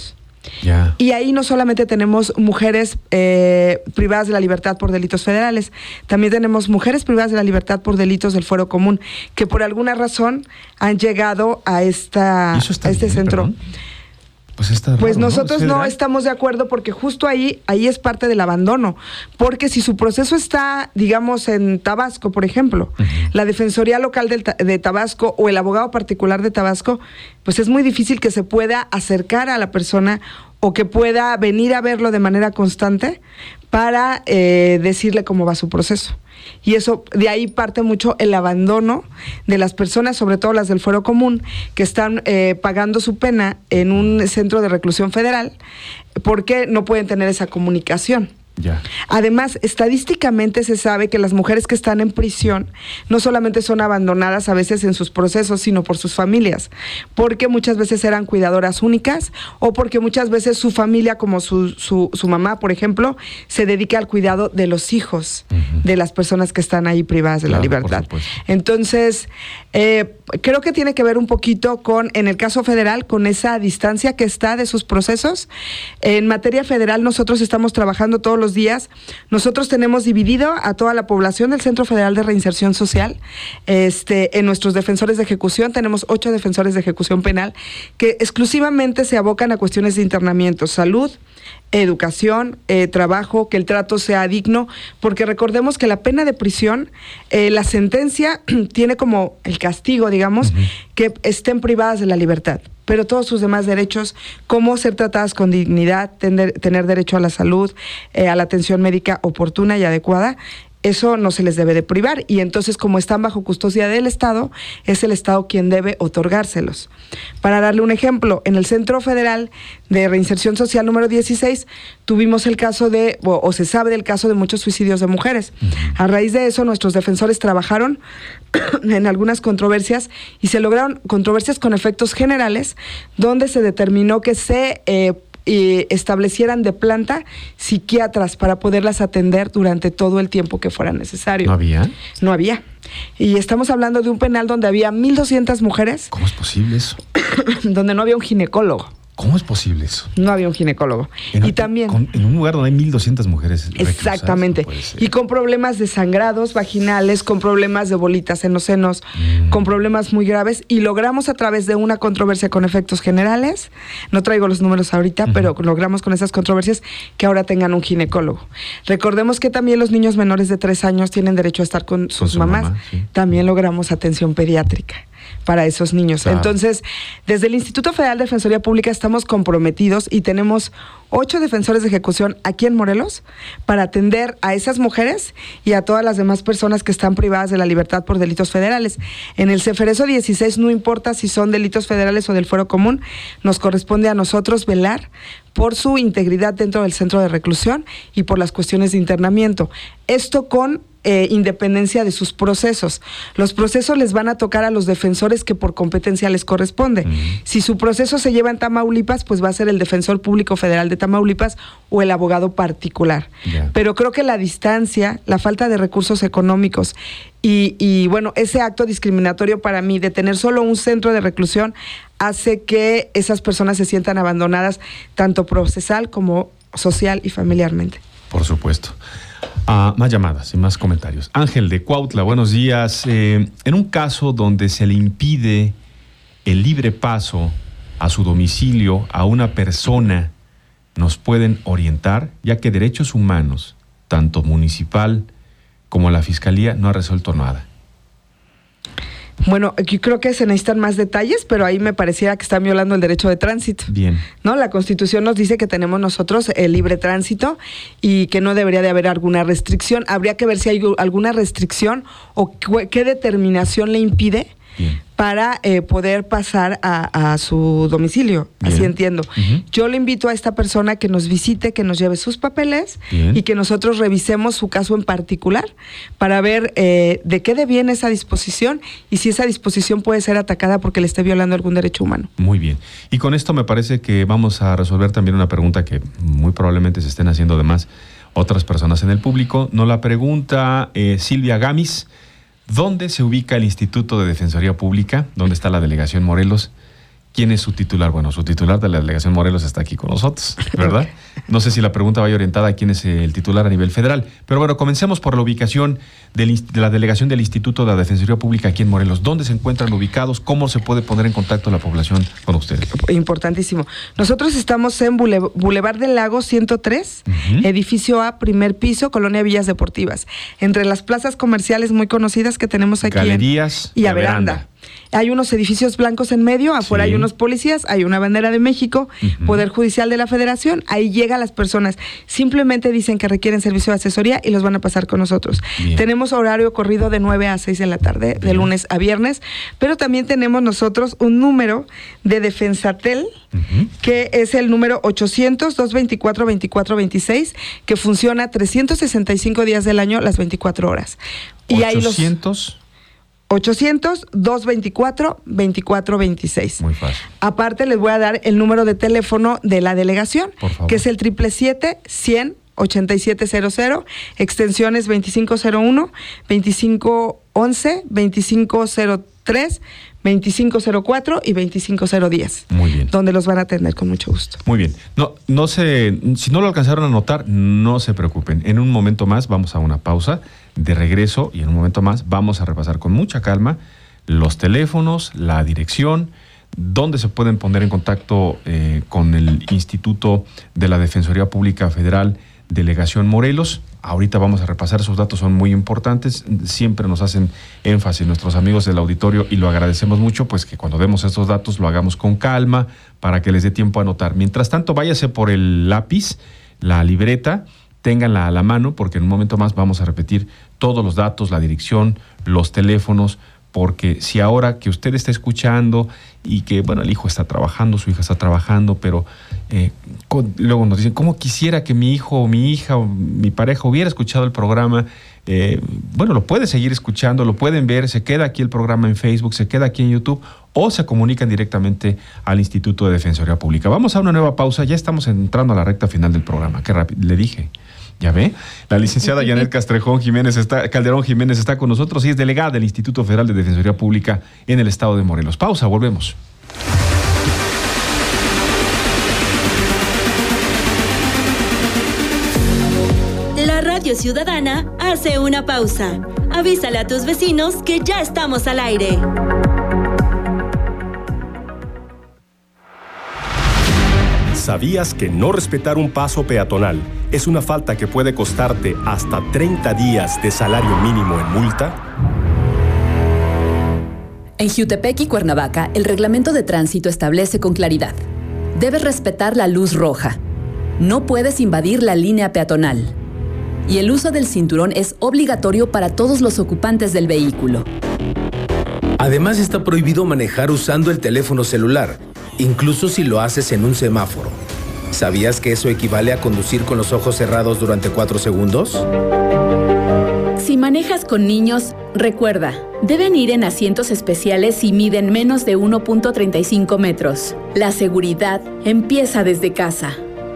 Yeah. Y ahí no solamente tenemos mujeres privadas de la libertad por delitos federales, también tenemos mujeres privadas de la libertad por delitos del fuero común, que por alguna razón han llegado a este centro. Perdón. Pues está raro, pues nosotros no estamos de acuerdo, porque justo ahí es parte del abandono. Porque si su proceso está, digamos, en Tabasco, por ejemplo, la Defensoría Local de Tabasco o el abogado particular de Tabasco, pues es muy difícil que se pueda acercar a la persona o que pueda venir a verlo de manera constante para decirle cómo va su proceso. Y eso, de ahí parte mucho el abandono de las personas, sobre todo las del fuero común, que están pagando su pena en un centro de reclusión federal, porque no pueden tener esa comunicación. Ya. Además, estadísticamente se sabe que las mujeres que están en prisión no solamente son abandonadas a veces en sus procesos, sino por sus familias, porque muchas veces eran cuidadoras únicas o porque muchas veces su familia, como su mamá, por ejemplo, se dedica al cuidado de los hijos de las personas que están ahí privadas de la libertad. Entonces, creo que tiene que ver un poquito con, en el caso federal, con esa distancia que está de sus procesos. En materia federal, nosotros estamos trabajando todos los días. Nosotros tenemos dividido a toda la población del Centro Federal de Reinserción Social. En nuestros defensores de ejecución tenemos 8 defensores de ejecución penal que exclusivamente se abocan a cuestiones de internamiento, salud, educación, trabajo, que el trato sea digno, porque recordemos que la pena de prisión, la sentencia tiene como el castigo, digamos, que estén privadas de la libertad, pero todos sus demás derechos, como ser tratadas con dignidad, tener derecho a la salud, a la atención médica oportuna y adecuada, eso no se les debe de privar. Y entonces, como están bajo custodia del Estado, es el Estado quien debe otorgárselos. Para darle un ejemplo, en el Centro Federal de Reinserción Social número 16, tuvimos el caso o se sabe del caso de muchos suicidios de mujeres. A raíz de eso, nuestros defensores trabajaron en algunas controversias y se lograron controversias con efectos generales, donde se determinó que se establecieran de planta psiquiatras para poderlas atender durante todo el tiempo que fuera necesario. ¿No había? No había. Y estamos hablando de un penal donde había 1,200 mujeres. ¿Cómo es posible eso? Donde no había un ginecólogo. ¿Cómo es posible eso? No había un ginecólogo. Y también... En un lugar donde hay 1,200 mujeres reclusas. Exactamente. Y con problemas de sangrados vaginales, con problemas de bolitas en los senos, con problemas muy graves. Y logramos a través de una controversia con efectos generales, no traigo los números ahorita, pero logramos con esas controversias que ahora tengan un ginecólogo. Recordemos que también los niños menores de 3 años tienen derecho a estar con sus mamás. Mamá, sí. También logramos atención pediátrica para esos niños. Claro. Entonces, desde el Instituto Federal de Defensoría Pública estamos comprometidos y tenemos 8 defensores de ejecución aquí en Morelos para atender a esas mujeres y a todas las demás personas que están privadas de la libertad por delitos federales. En el CEFERESO 16, no importa si son delitos federales o del fuero común, nos corresponde a nosotros velar por su integridad dentro del centro de reclusión y por las cuestiones de internamiento. Esto con independencia de sus procesos. Los procesos les van a tocar a los defensores que por competencia les corresponde. Si su proceso se lleva en Tamaulipas, pues va a ser el Defensor Público Federal de Tamaulipas o el abogado particular. Pero creo que la distancia, la falta de recursos económicos y bueno, ese acto discriminatorio para mí de tener solo un centro de reclusión hace que esas personas se sientan abandonadas tanto procesal como social y familiarmente. Por supuesto. Más llamadas y más comentarios. Ángel de Cuautla, buenos días. En un caso donde se le impide el libre paso a su domicilio a una persona, ¿nos pueden orientar? Ya que Derechos Humanos, tanto municipal como la Fiscalía, no ha resuelto nada. Bueno, yo creo que se necesitan más detalles, pero ahí me parecía que están violando el derecho de tránsito. Bien. ¿No? La Constitución nos dice que tenemos nosotros el libre tránsito y que no debería de haber alguna restricción. Habría que ver si hay alguna restricción o qué determinación le impide para poder pasar a su domicilio. Bien. Así entiendo. Yo le invito a esta persona que nos visite, que nos lleve sus papeles y que nosotros revisemos su caso en particular para ver de qué deviene esa disposición y si esa disposición puede ser atacada porque le esté violando algún derecho humano. Muy bien. Y con esto me parece que vamos a resolver también una pregunta que muy probablemente se estén haciendo además otras personas en el público. Nos la pregunta Silvia Gamis. ¿Dónde se ubica el Instituto de Defensoría Pública? ¿Dónde está la delegación Morelos? ¿Quién es su titular? Bueno, su titular de la delegación Morelos está aquí con nosotros, ¿verdad? No sé si la pregunta vaya orientada a quién es el titular a nivel federal. Pero bueno, comencemos por la ubicación de la delegación del Instituto de la Defensoría Pública aquí en Morelos. ¿Dónde se encuentran ubicados? ¿Cómo se puede poner en contacto la población con ustedes? Importantísimo. Nosotros estamos en Boulevard del Lago 103, edificio A, primer piso, Colonia Villas Deportivas. Entre las plazas comerciales muy conocidas que tenemos aquí. Galerías y Veranda. Hay unos edificios blancos en medio, afuera hay unos policías, hay una bandera de México, Poder Judicial de la Federación, ahí llegan las personas, simplemente dicen que requieren servicio de asesoría y los van a pasar con nosotros. Bien. Tenemos horario corrido de 9 a 6 de la tarde, de lunes a viernes, pero también tenemos nosotros un número de Defensatel, que es el número 800-224-2426, que funciona 365 días del año, las 24 horas. Y 800-224-2426. Muy fácil. Aparte, les voy a dar el número de teléfono de la delegación, que es el 777-100-8700, extensiones 2501, 2511, 2503, 2504 y 2510. Muy bien. Donde los van a atender con mucho gusto. Muy bien. Si no lo alcanzaron a notar, no se preocupen. En un momento más vamos a una pausa de regreso y en un momento más vamos a repasar con mucha calma los teléfonos, la dirección, dónde se pueden poner en contacto con el Instituto de la Defensoría Pública Federal, Delegación Morelos. Ahorita vamos a repasar esos datos, son muy importantes. Siempre nos hacen énfasis nuestros amigos del auditorio y lo agradecemos mucho, pues que cuando demos estos datos lo hagamos con calma para que les dé tiempo a anotar. Mientras tanto, váyase por el lápiz, la libreta, ténganla a la mano porque en un momento más vamos a repetir todos los datos, la dirección, los teléfonos, porque si ahora que usted está escuchando y que, bueno, el hijo está trabajando, su hija está trabajando, pero luego nos dicen, ¿cómo quisiera que mi hijo o mi hija o mi pareja hubiera escuchado el programa? Bueno, lo puede seguir escuchando, lo pueden ver, se queda aquí el programa en Facebook, se queda aquí en YouTube o se comunican directamente al Instituto de Defensoría Pública. Vamos a una nueva pausa, ya estamos entrando a la recta final del programa. Qué rápido, le dije. ¿Ya ve? La licenciada Janet Calderón Jiménez está con nosotros y es delegada del Instituto Federal de Defensoría Pública en el estado de Morelos. Pausa, volvemos. La Radio Ciudadana hace una pausa. Avísale a tus vecinos que ya estamos al aire. ¿Sabías que no respetar un paso peatonal es una falta que puede costarte hasta 30 días de salario mínimo en multa? En Jiutepec y Cuernavaca, el reglamento de tránsito establece con claridad: debes respetar la luz roja, no puedes invadir la línea peatonal, y el uso del cinturón es obligatorio para todos los ocupantes del vehículo. Además, está prohibido manejar usando el teléfono celular, incluso si lo haces en un semáforo. ¿Sabías que eso equivale a conducir con los ojos cerrados durante 4 segundos? Si manejas con niños, recuerda, deben ir en asientos especiales y miden menos de 1.35 metros. La seguridad empieza desde casa.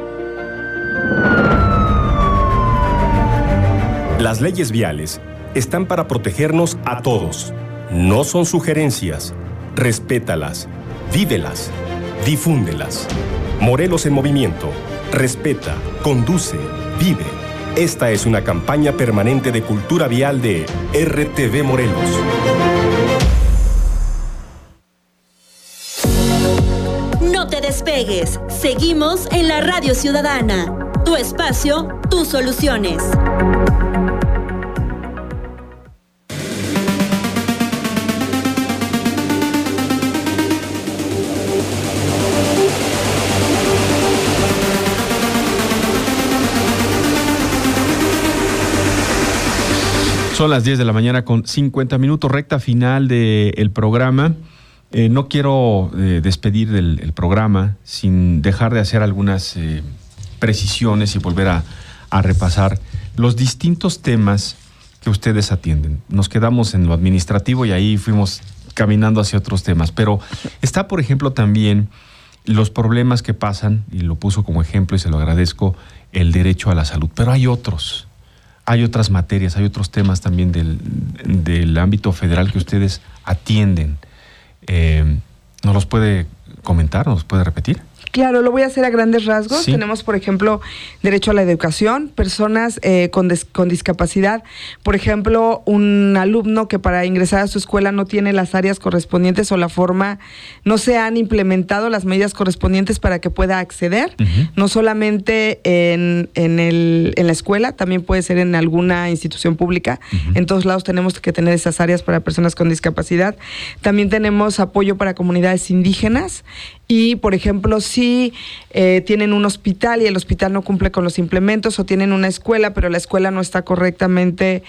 Las leyes viales están para protegernos a todos. No son sugerencias. Respétalas, vívelas, difúndelas. Morelos en movimiento. Respeta, conduce, vive. Esta es una campaña permanente de cultura vial de RTV Morelos. No te despegues. Seguimos en la Radio Ciudadana. Tu espacio, tus soluciones. Son las 10 de la mañana con 50 minutos, recta final del programa. No quiero despedir el programa sin dejar de hacer algunas precisiones y volver a repasar los distintos temas que ustedes atienden. Nos quedamos en lo administrativo y ahí fuimos caminando hacia otros temas. Pero está, por ejemplo, también los problemas que pasan, y lo puso como ejemplo y se lo agradezco, el derecho a la salud. Pero hay otros. Hay otras materias, hay otros temas también del ámbito federal que ustedes atienden. ¿Nos los puede comentar? ¿Nos puede repetir? Claro, lo voy a hacer a grandes rasgos. Sí. Tenemos, por ejemplo, derecho a la educación, personas con discapacidad. Por ejemplo, un alumno que para ingresar a su escuela no tiene las áreas correspondientes o la forma, no se han implementado las medidas correspondientes para que pueda acceder, no solamente en la escuela, también puede ser en alguna institución pública. En todos lados tenemos que tener esas áreas para personas con discapacidad. También tenemos apoyo para comunidades indígenas. Y, por ejemplo, si tienen un hospital y el hospital no cumple con los implementos, o tienen una escuela, pero la escuela no está correctamente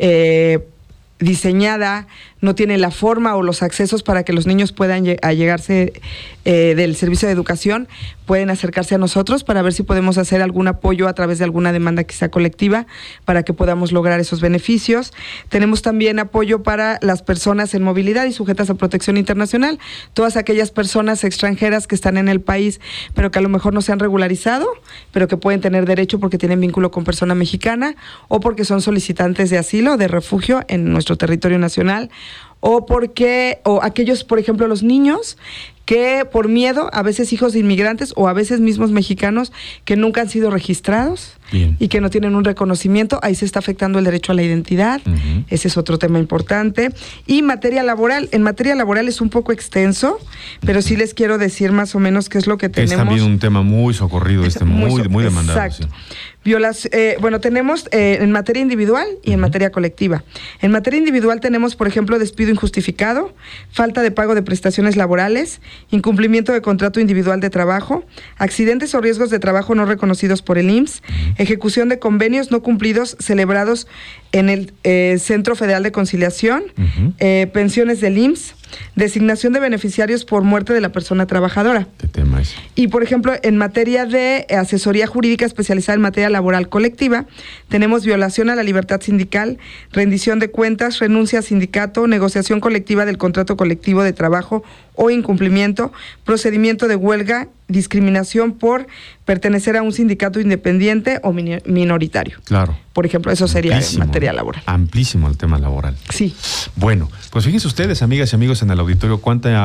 diseñada, no tiene la forma o los accesos para que los niños puedan allegarse del servicio de educación, pueden acercarse a nosotros para ver si podemos hacer algún apoyo a través de alguna demanda quizá colectiva para que podamos lograr esos beneficios. Tenemos también apoyo para las personas en movilidad y sujetas a protección internacional, todas aquellas personas extranjeras que están en el país pero que a lo mejor no se han regularizado, pero que pueden tener derecho porque tienen vínculo con persona mexicana o porque son solicitantes de asilo o de refugio en nuestro territorio nacional, o aquellos, por ejemplo, los niños que por miedo, a veces hijos de inmigrantes o a veces mismos mexicanos que nunca han sido registrados. Bien. Y que no tienen un reconocimiento, ahí se está afectando el derecho a la identidad. Ese es otro tema importante. Y materia laboral, en materia laboral es un poco extenso, pero sí les quiero decir más o menos qué es lo que tenemos. Es también un tema muy socorrido, muy demandado. Exacto. Sí. Tenemos en materia individual y en materia colectiva. En materia individual tenemos, por ejemplo, despido injustificado, falta de pago de prestaciones laborales, incumplimiento de contrato individual de trabajo, accidentes o riesgos de trabajo no reconocidos por el IMSS, ejecución de convenios no cumplidos celebrados en el Centro Federal de Conciliación, pensiones del IMSS, designación de beneficiarios por muerte de la persona trabajadora. ¿Qué tema es? Y, por ejemplo, en materia de asesoría jurídica especializada en materia laboral colectiva, tenemos violación a la libertad sindical, rendición de cuentas, renuncia a sindicato, negociación colectiva del contrato colectivo de trabajo o incumplimiento, procedimiento de huelga, discriminación por pertenecer a un sindicato independiente o minoritario. Claro. Por ejemplo, eso sería en materia laboral. Amplísimo el tema laboral. Sí. Bueno, pues fíjense ustedes, amigas y amigos en el auditorio,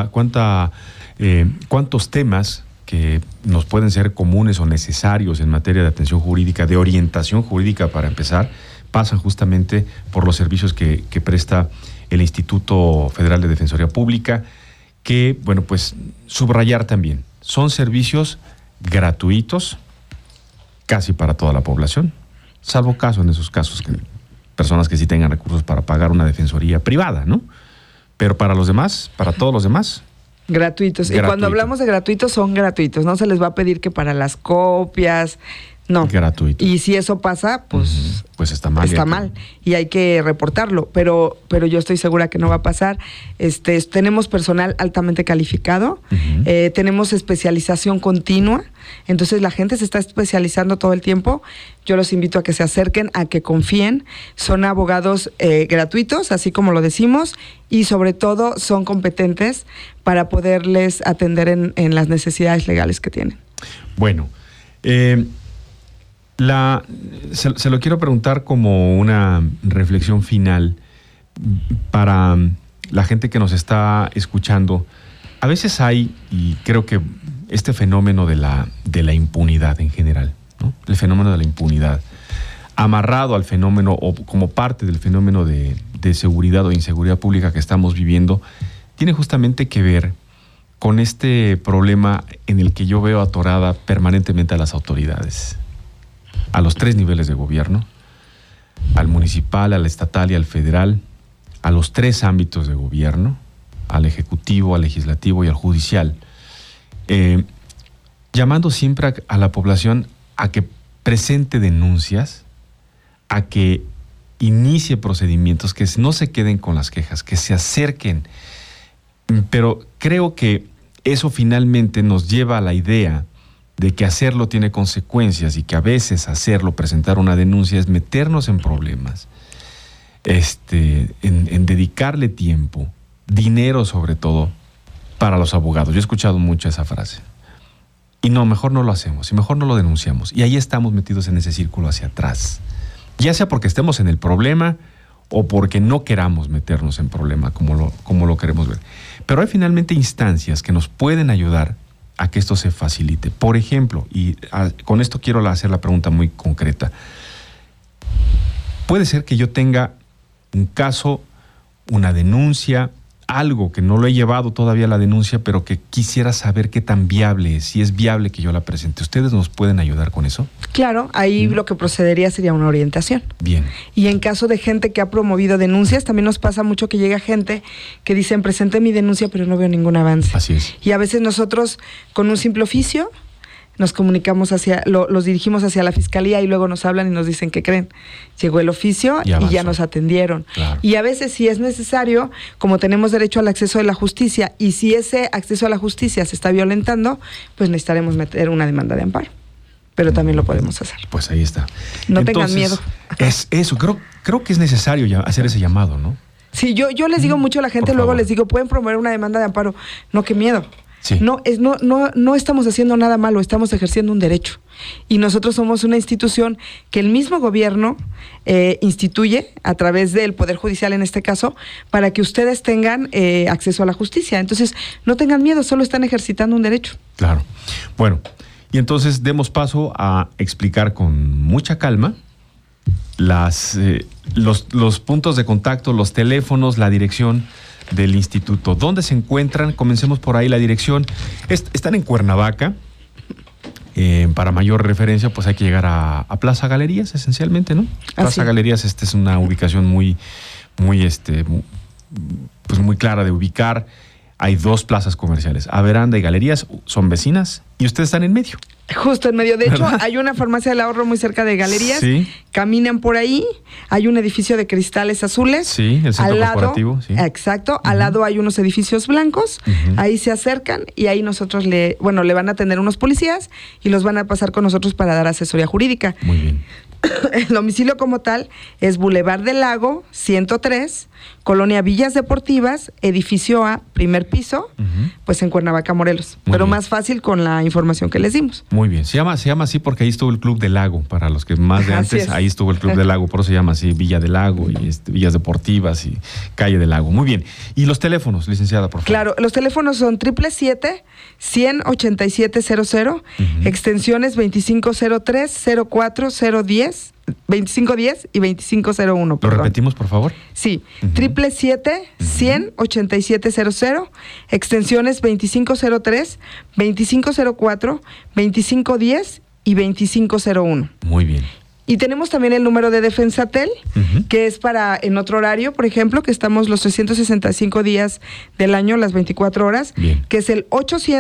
cuántos temas que nos pueden ser comunes o necesarios en materia de atención jurídica, de orientación jurídica para empezar, pasan justamente por los servicios que presta el Instituto Federal de Defensoría Pública, que, bueno, pues subrayar también, son servicios gratuitos casi para toda la población, salvo en esos casos que personas que sí tengan recursos para pagar una defensoría privada, ¿no? Pero para los demás, para todos los demás, gratuitos. Y cuando hablamos de gratuitos, son gratuitos. No se les va a pedir que para las copias, no. Gratuito. Y si eso pasa, pues está mal. Está mal y hay que reportarlo. Pero yo estoy segura que no va a pasar. Tenemos personal altamente calificado, tenemos especialización continua. Entonces la gente se está especializando todo el tiempo. Yo los invito a que se acerquen, a que confíen. Son abogados gratuitos, así como lo decimos, y sobre todo son competentes para poderles atender en las necesidades legales que tienen. Bueno, se lo quiero preguntar como una reflexión final para la gente que nos está escuchando. A veces hay, y creo que este fenómeno de la impunidad en general, ¿no? El fenómeno de la impunidad, amarrado al fenómeno o como parte del fenómeno de seguridad o inseguridad pública que estamos viviendo, tiene justamente que ver con este problema en el que yo veo atorada permanentemente a las autoridades, a los 3 niveles de gobierno, al municipal, al estatal y al federal, a los 3 ámbitos de gobierno, al ejecutivo, al legislativo y al judicial, llamando siempre a la población a que presente denuncias, a que inicie procedimientos, que no se queden con las quejas, que se acerquen. Pero creo que eso finalmente nos lleva a la idea de que hacerlo tiene consecuencias y que a veces hacerlo, presentar una denuncia, es meternos en problemas, en dedicarle tiempo, dinero sobre todo, para los abogados. Yo he escuchado mucho esa frase. Y no, mejor no lo hacemos, y mejor no lo denunciamos. Y ahí estamos metidos en ese círculo hacia atrás. Ya sea porque estemos en el problema o porque no queramos meternos en problema como lo queremos ver. Pero hay finalmente instancias que nos pueden ayudar a que esto se facilite. Por ejemplo, y con esto quiero hacer la pregunta muy concreta. Puede ser que yo tenga un caso, una denuncia, algo que no lo he llevado todavía a la denuncia, pero que quisiera saber qué tan viable es, si es viable que yo la presente. ¿Ustedes nos pueden ayudar con eso? Claro, ahí lo que procedería sería una orientación. Bien. Y en caso de gente que ha promovido denuncias, también nos pasa mucho que llega gente que dicen, presenté mi denuncia, pero no veo ningún avance. Así es. Y a veces nosotros, con un simple oficio, nos comunicamos los dirigimos hacia la fiscalía y luego nos hablan y nos dicen, ¿qué creen? Llegó el oficio y ya nos atendieron. Claro. Y a veces, si es necesario, como tenemos derecho al acceso a la justicia, y si ese acceso a la justicia se está violentando, pues necesitaremos meter una demanda de amparo. Pero también lo podemos hacer. Pues ahí está. No tengan miedo. Es eso, creo que es necesario hacer ese llamado, ¿no? Sí, yo les digo mucho a la gente, luego les digo, pueden promover una demanda de amparo. No, qué miedo. Sí. No estamos haciendo nada malo, estamos ejerciendo un derecho. Y nosotros somos una institución que el mismo gobierno instituye a través del Poder Judicial en este caso, para que ustedes tengan acceso a la justicia. Entonces, no tengan miedo, solo están ejercitando un derecho. Claro. Bueno, y entonces demos paso a explicar con mucha calma los puntos de contacto, los teléfonos, la dirección del instituto. ¿Dónde se encuentran? Comencemos por ahí, la dirección. Están en Cuernavaca. Para mayor referencia, pues hay que llegar a Plaza Galerías, esencialmente, ¿no? Plaza Galerías, es una ubicación muy clara de ubicar. Hay 2 plazas comerciales. Averanda y Galerías son vecinas y ustedes están en medio. Justo en medio. De hecho, hay una farmacia del ahorro muy cerca de Galerías. Sí. Caminan por ahí. Hay un edificio de cristales azules. Sí, el centro corporativo. Sí. Exacto. Al lado hay unos edificios blancos. Ahí se acercan y ahí nosotros le van a atender unos policías y los van a pasar con nosotros para dar asesoría jurídica. Muy bien. El domicilio como tal es Boulevard del Lago, 103, Colonia Villas Deportivas, edificio A, primer piso, pues en Cuernavaca, Morelos. Muy pero bien. Más fácil con la información que les dimos. Muy bien. Se llama así porque ahí estuvo el Club del Lago. Para los que más de antes, ahí estuvo el Club del Lago. Por eso se llama así Villa del Lago y Villas Deportivas y Calle del Lago. Muy bien. ¿Y los teléfonos, licenciada, por favor? Claro, los teléfonos son 777-187-00, extensiones 2503, 04, 010, 2510 y 2501. ¿Lo repetimos, por favor? Sí, 777-187-00, extensiones 2503, 2504, 2510 y 2501. Muy bien. Y tenemos también el número de Defensatel, que es para en otro horario, por ejemplo, que estamos los 365 días del año, las 24 horas, que es el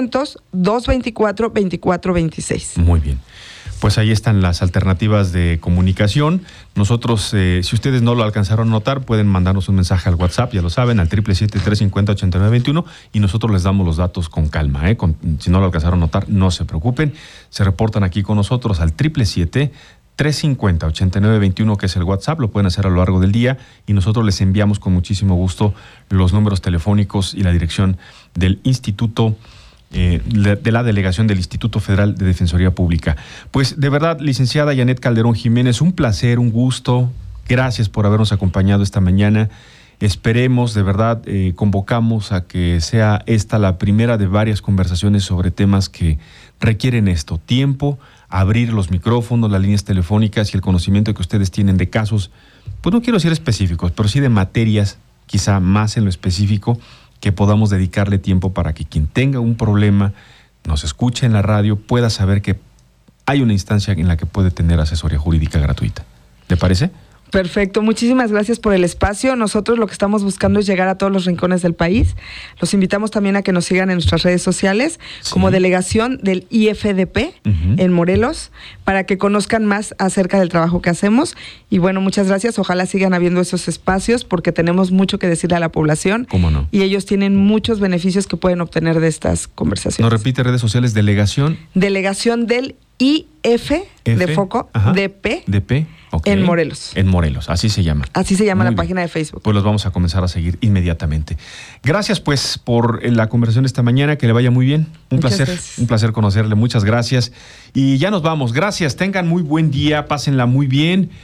800-224-2426. Muy bien. Pues ahí están las alternativas de comunicación. Nosotros, si ustedes no lo alcanzaron a notar, pueden mandarnos un mensaje al WhatsApp, ya lo saben, al 777-350-8921 y nosotros les damos los datos con calma. Si no lo alcanzaron a notar, no se preocupen. Se reportan aquí con nosotros al 777-350-8921, que es el WhatsApp. Lo pueden hacer a lo largo del día y nosotros les enviamos con muchísimo gusto los números telefónicos y la dirección del Instituto de la delegación del Instituto Federal de Defensoría Pública. Pues de verdad, licenciada Janet Calderón Jiménez, un placer, un gusto. Gracias por habernos acompañado esta mañana. Esperemos, de verdad, convocamos a que sea esta la primera de varias conversaciones sobre temas que requieren esto, tiempo, abrir los micrófonos, las líneas telefónicas y el conocimiento que ustedes tienen de casos, pues no quiero decir específicos, pero sí de materias, quizá más en lo específico, que podamos dedicarle tiempo para que quien tenga un problema, nos escuche en la radio, pueda saber que hay una instancia en la que puede tener asesoría jurídica gratuita. ¿Le parece? Perfecto, muchísimas gracias por el espacio. Nosotros lo que estamos buscando es llegar a todos los rincones del país. Los invitamos también a que nos sigan en nuestras redes sociales como delegación del IFDP en Morelos, para que conozcan más acerca del trabajo que hacemos. Y bueno, muchas gracias. Ojalá sigan habiendo esos espacios porque tenemos mucho que decirle a la población. ¿Cómo no? Y ellos tienen muchos beneficios que pueden obtener de estas conversaciones. ¿Nos repite redes sociales? Delegación del IF de foco, DP. Okay. En Morelos. En Morelos, así se llama. Así se llama la página de Facebook. Pues los vamos a comenzar a seguir inmediatamente. Gracias pues por la conversación esta mañana, que le vaya muy bien. Un placer conocerle, muchas gracias. Y ya nos vamos, gracias, tengan muy buen día, pásenla muy bien.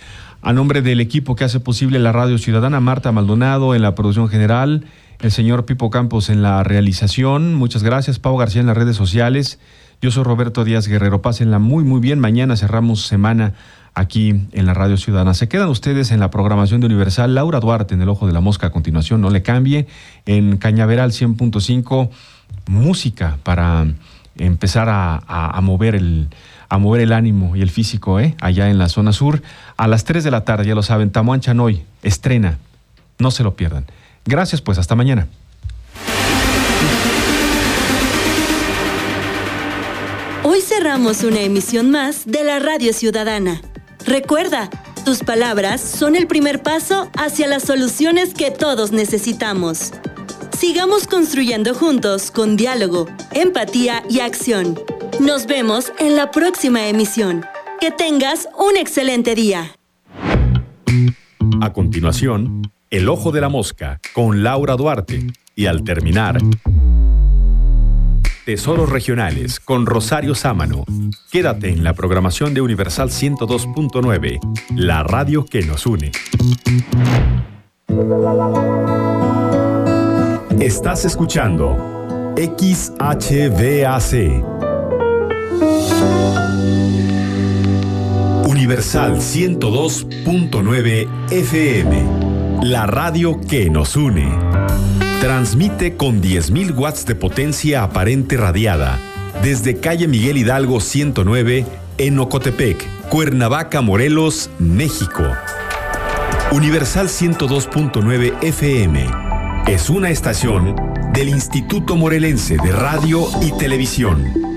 A nombre del equipo que hace posible la Radio Ciudadana, Marta Maldonado en la producción general, el señor Pipo Campos en la realización. Muchas gracias. Pau García en las redes sociales. Yo soy Roberto Díaz Guerrero. Pásenla muy, muy bien. Mañana cerramos semana aquí en la Radio Ciudadana. Se quedan ustedes en la programación de Universal. Laura Duarte en El Ojo de la Mosca a continuación. No le cambie. En Cañaveral 100.5, música para empezar a mover el ánimo y el físico, allá en la zona sur. A las 3 de la tarde, ya lo saben, Tamuán Chanoy estrena. No se lo pierdan. Gracias, pues, hasta mañana. Hoy cerramos una emisión más de la Radio Ciudadana. Recuerda, tus palabras son el primer paso hacia las soluciones que todos necesitamos. Sigamos construyendo juntos con diálogo, empatía y acción. Nos vemos en la próxima emisión. Que tengas un excelente día. A continuación, El Ojo de la Mosca con Laura Duarte. Y al terminar, Tesoros Regionales con Rosario Sámano. Quédate en la programación de Universal 102.9, la radio que nos une. Estás escuchando XHVAC. Universal 102.9 FM, la radio que nos une. Transmite con 10.000 watts de potencia aparente radiada desde calle Miguel Hidalgo 109 en Ocotepec, Cuernavaca, Morelos, México. Universal 102.9 FM es una estación del Instituto Morelense de Radio y Televisión.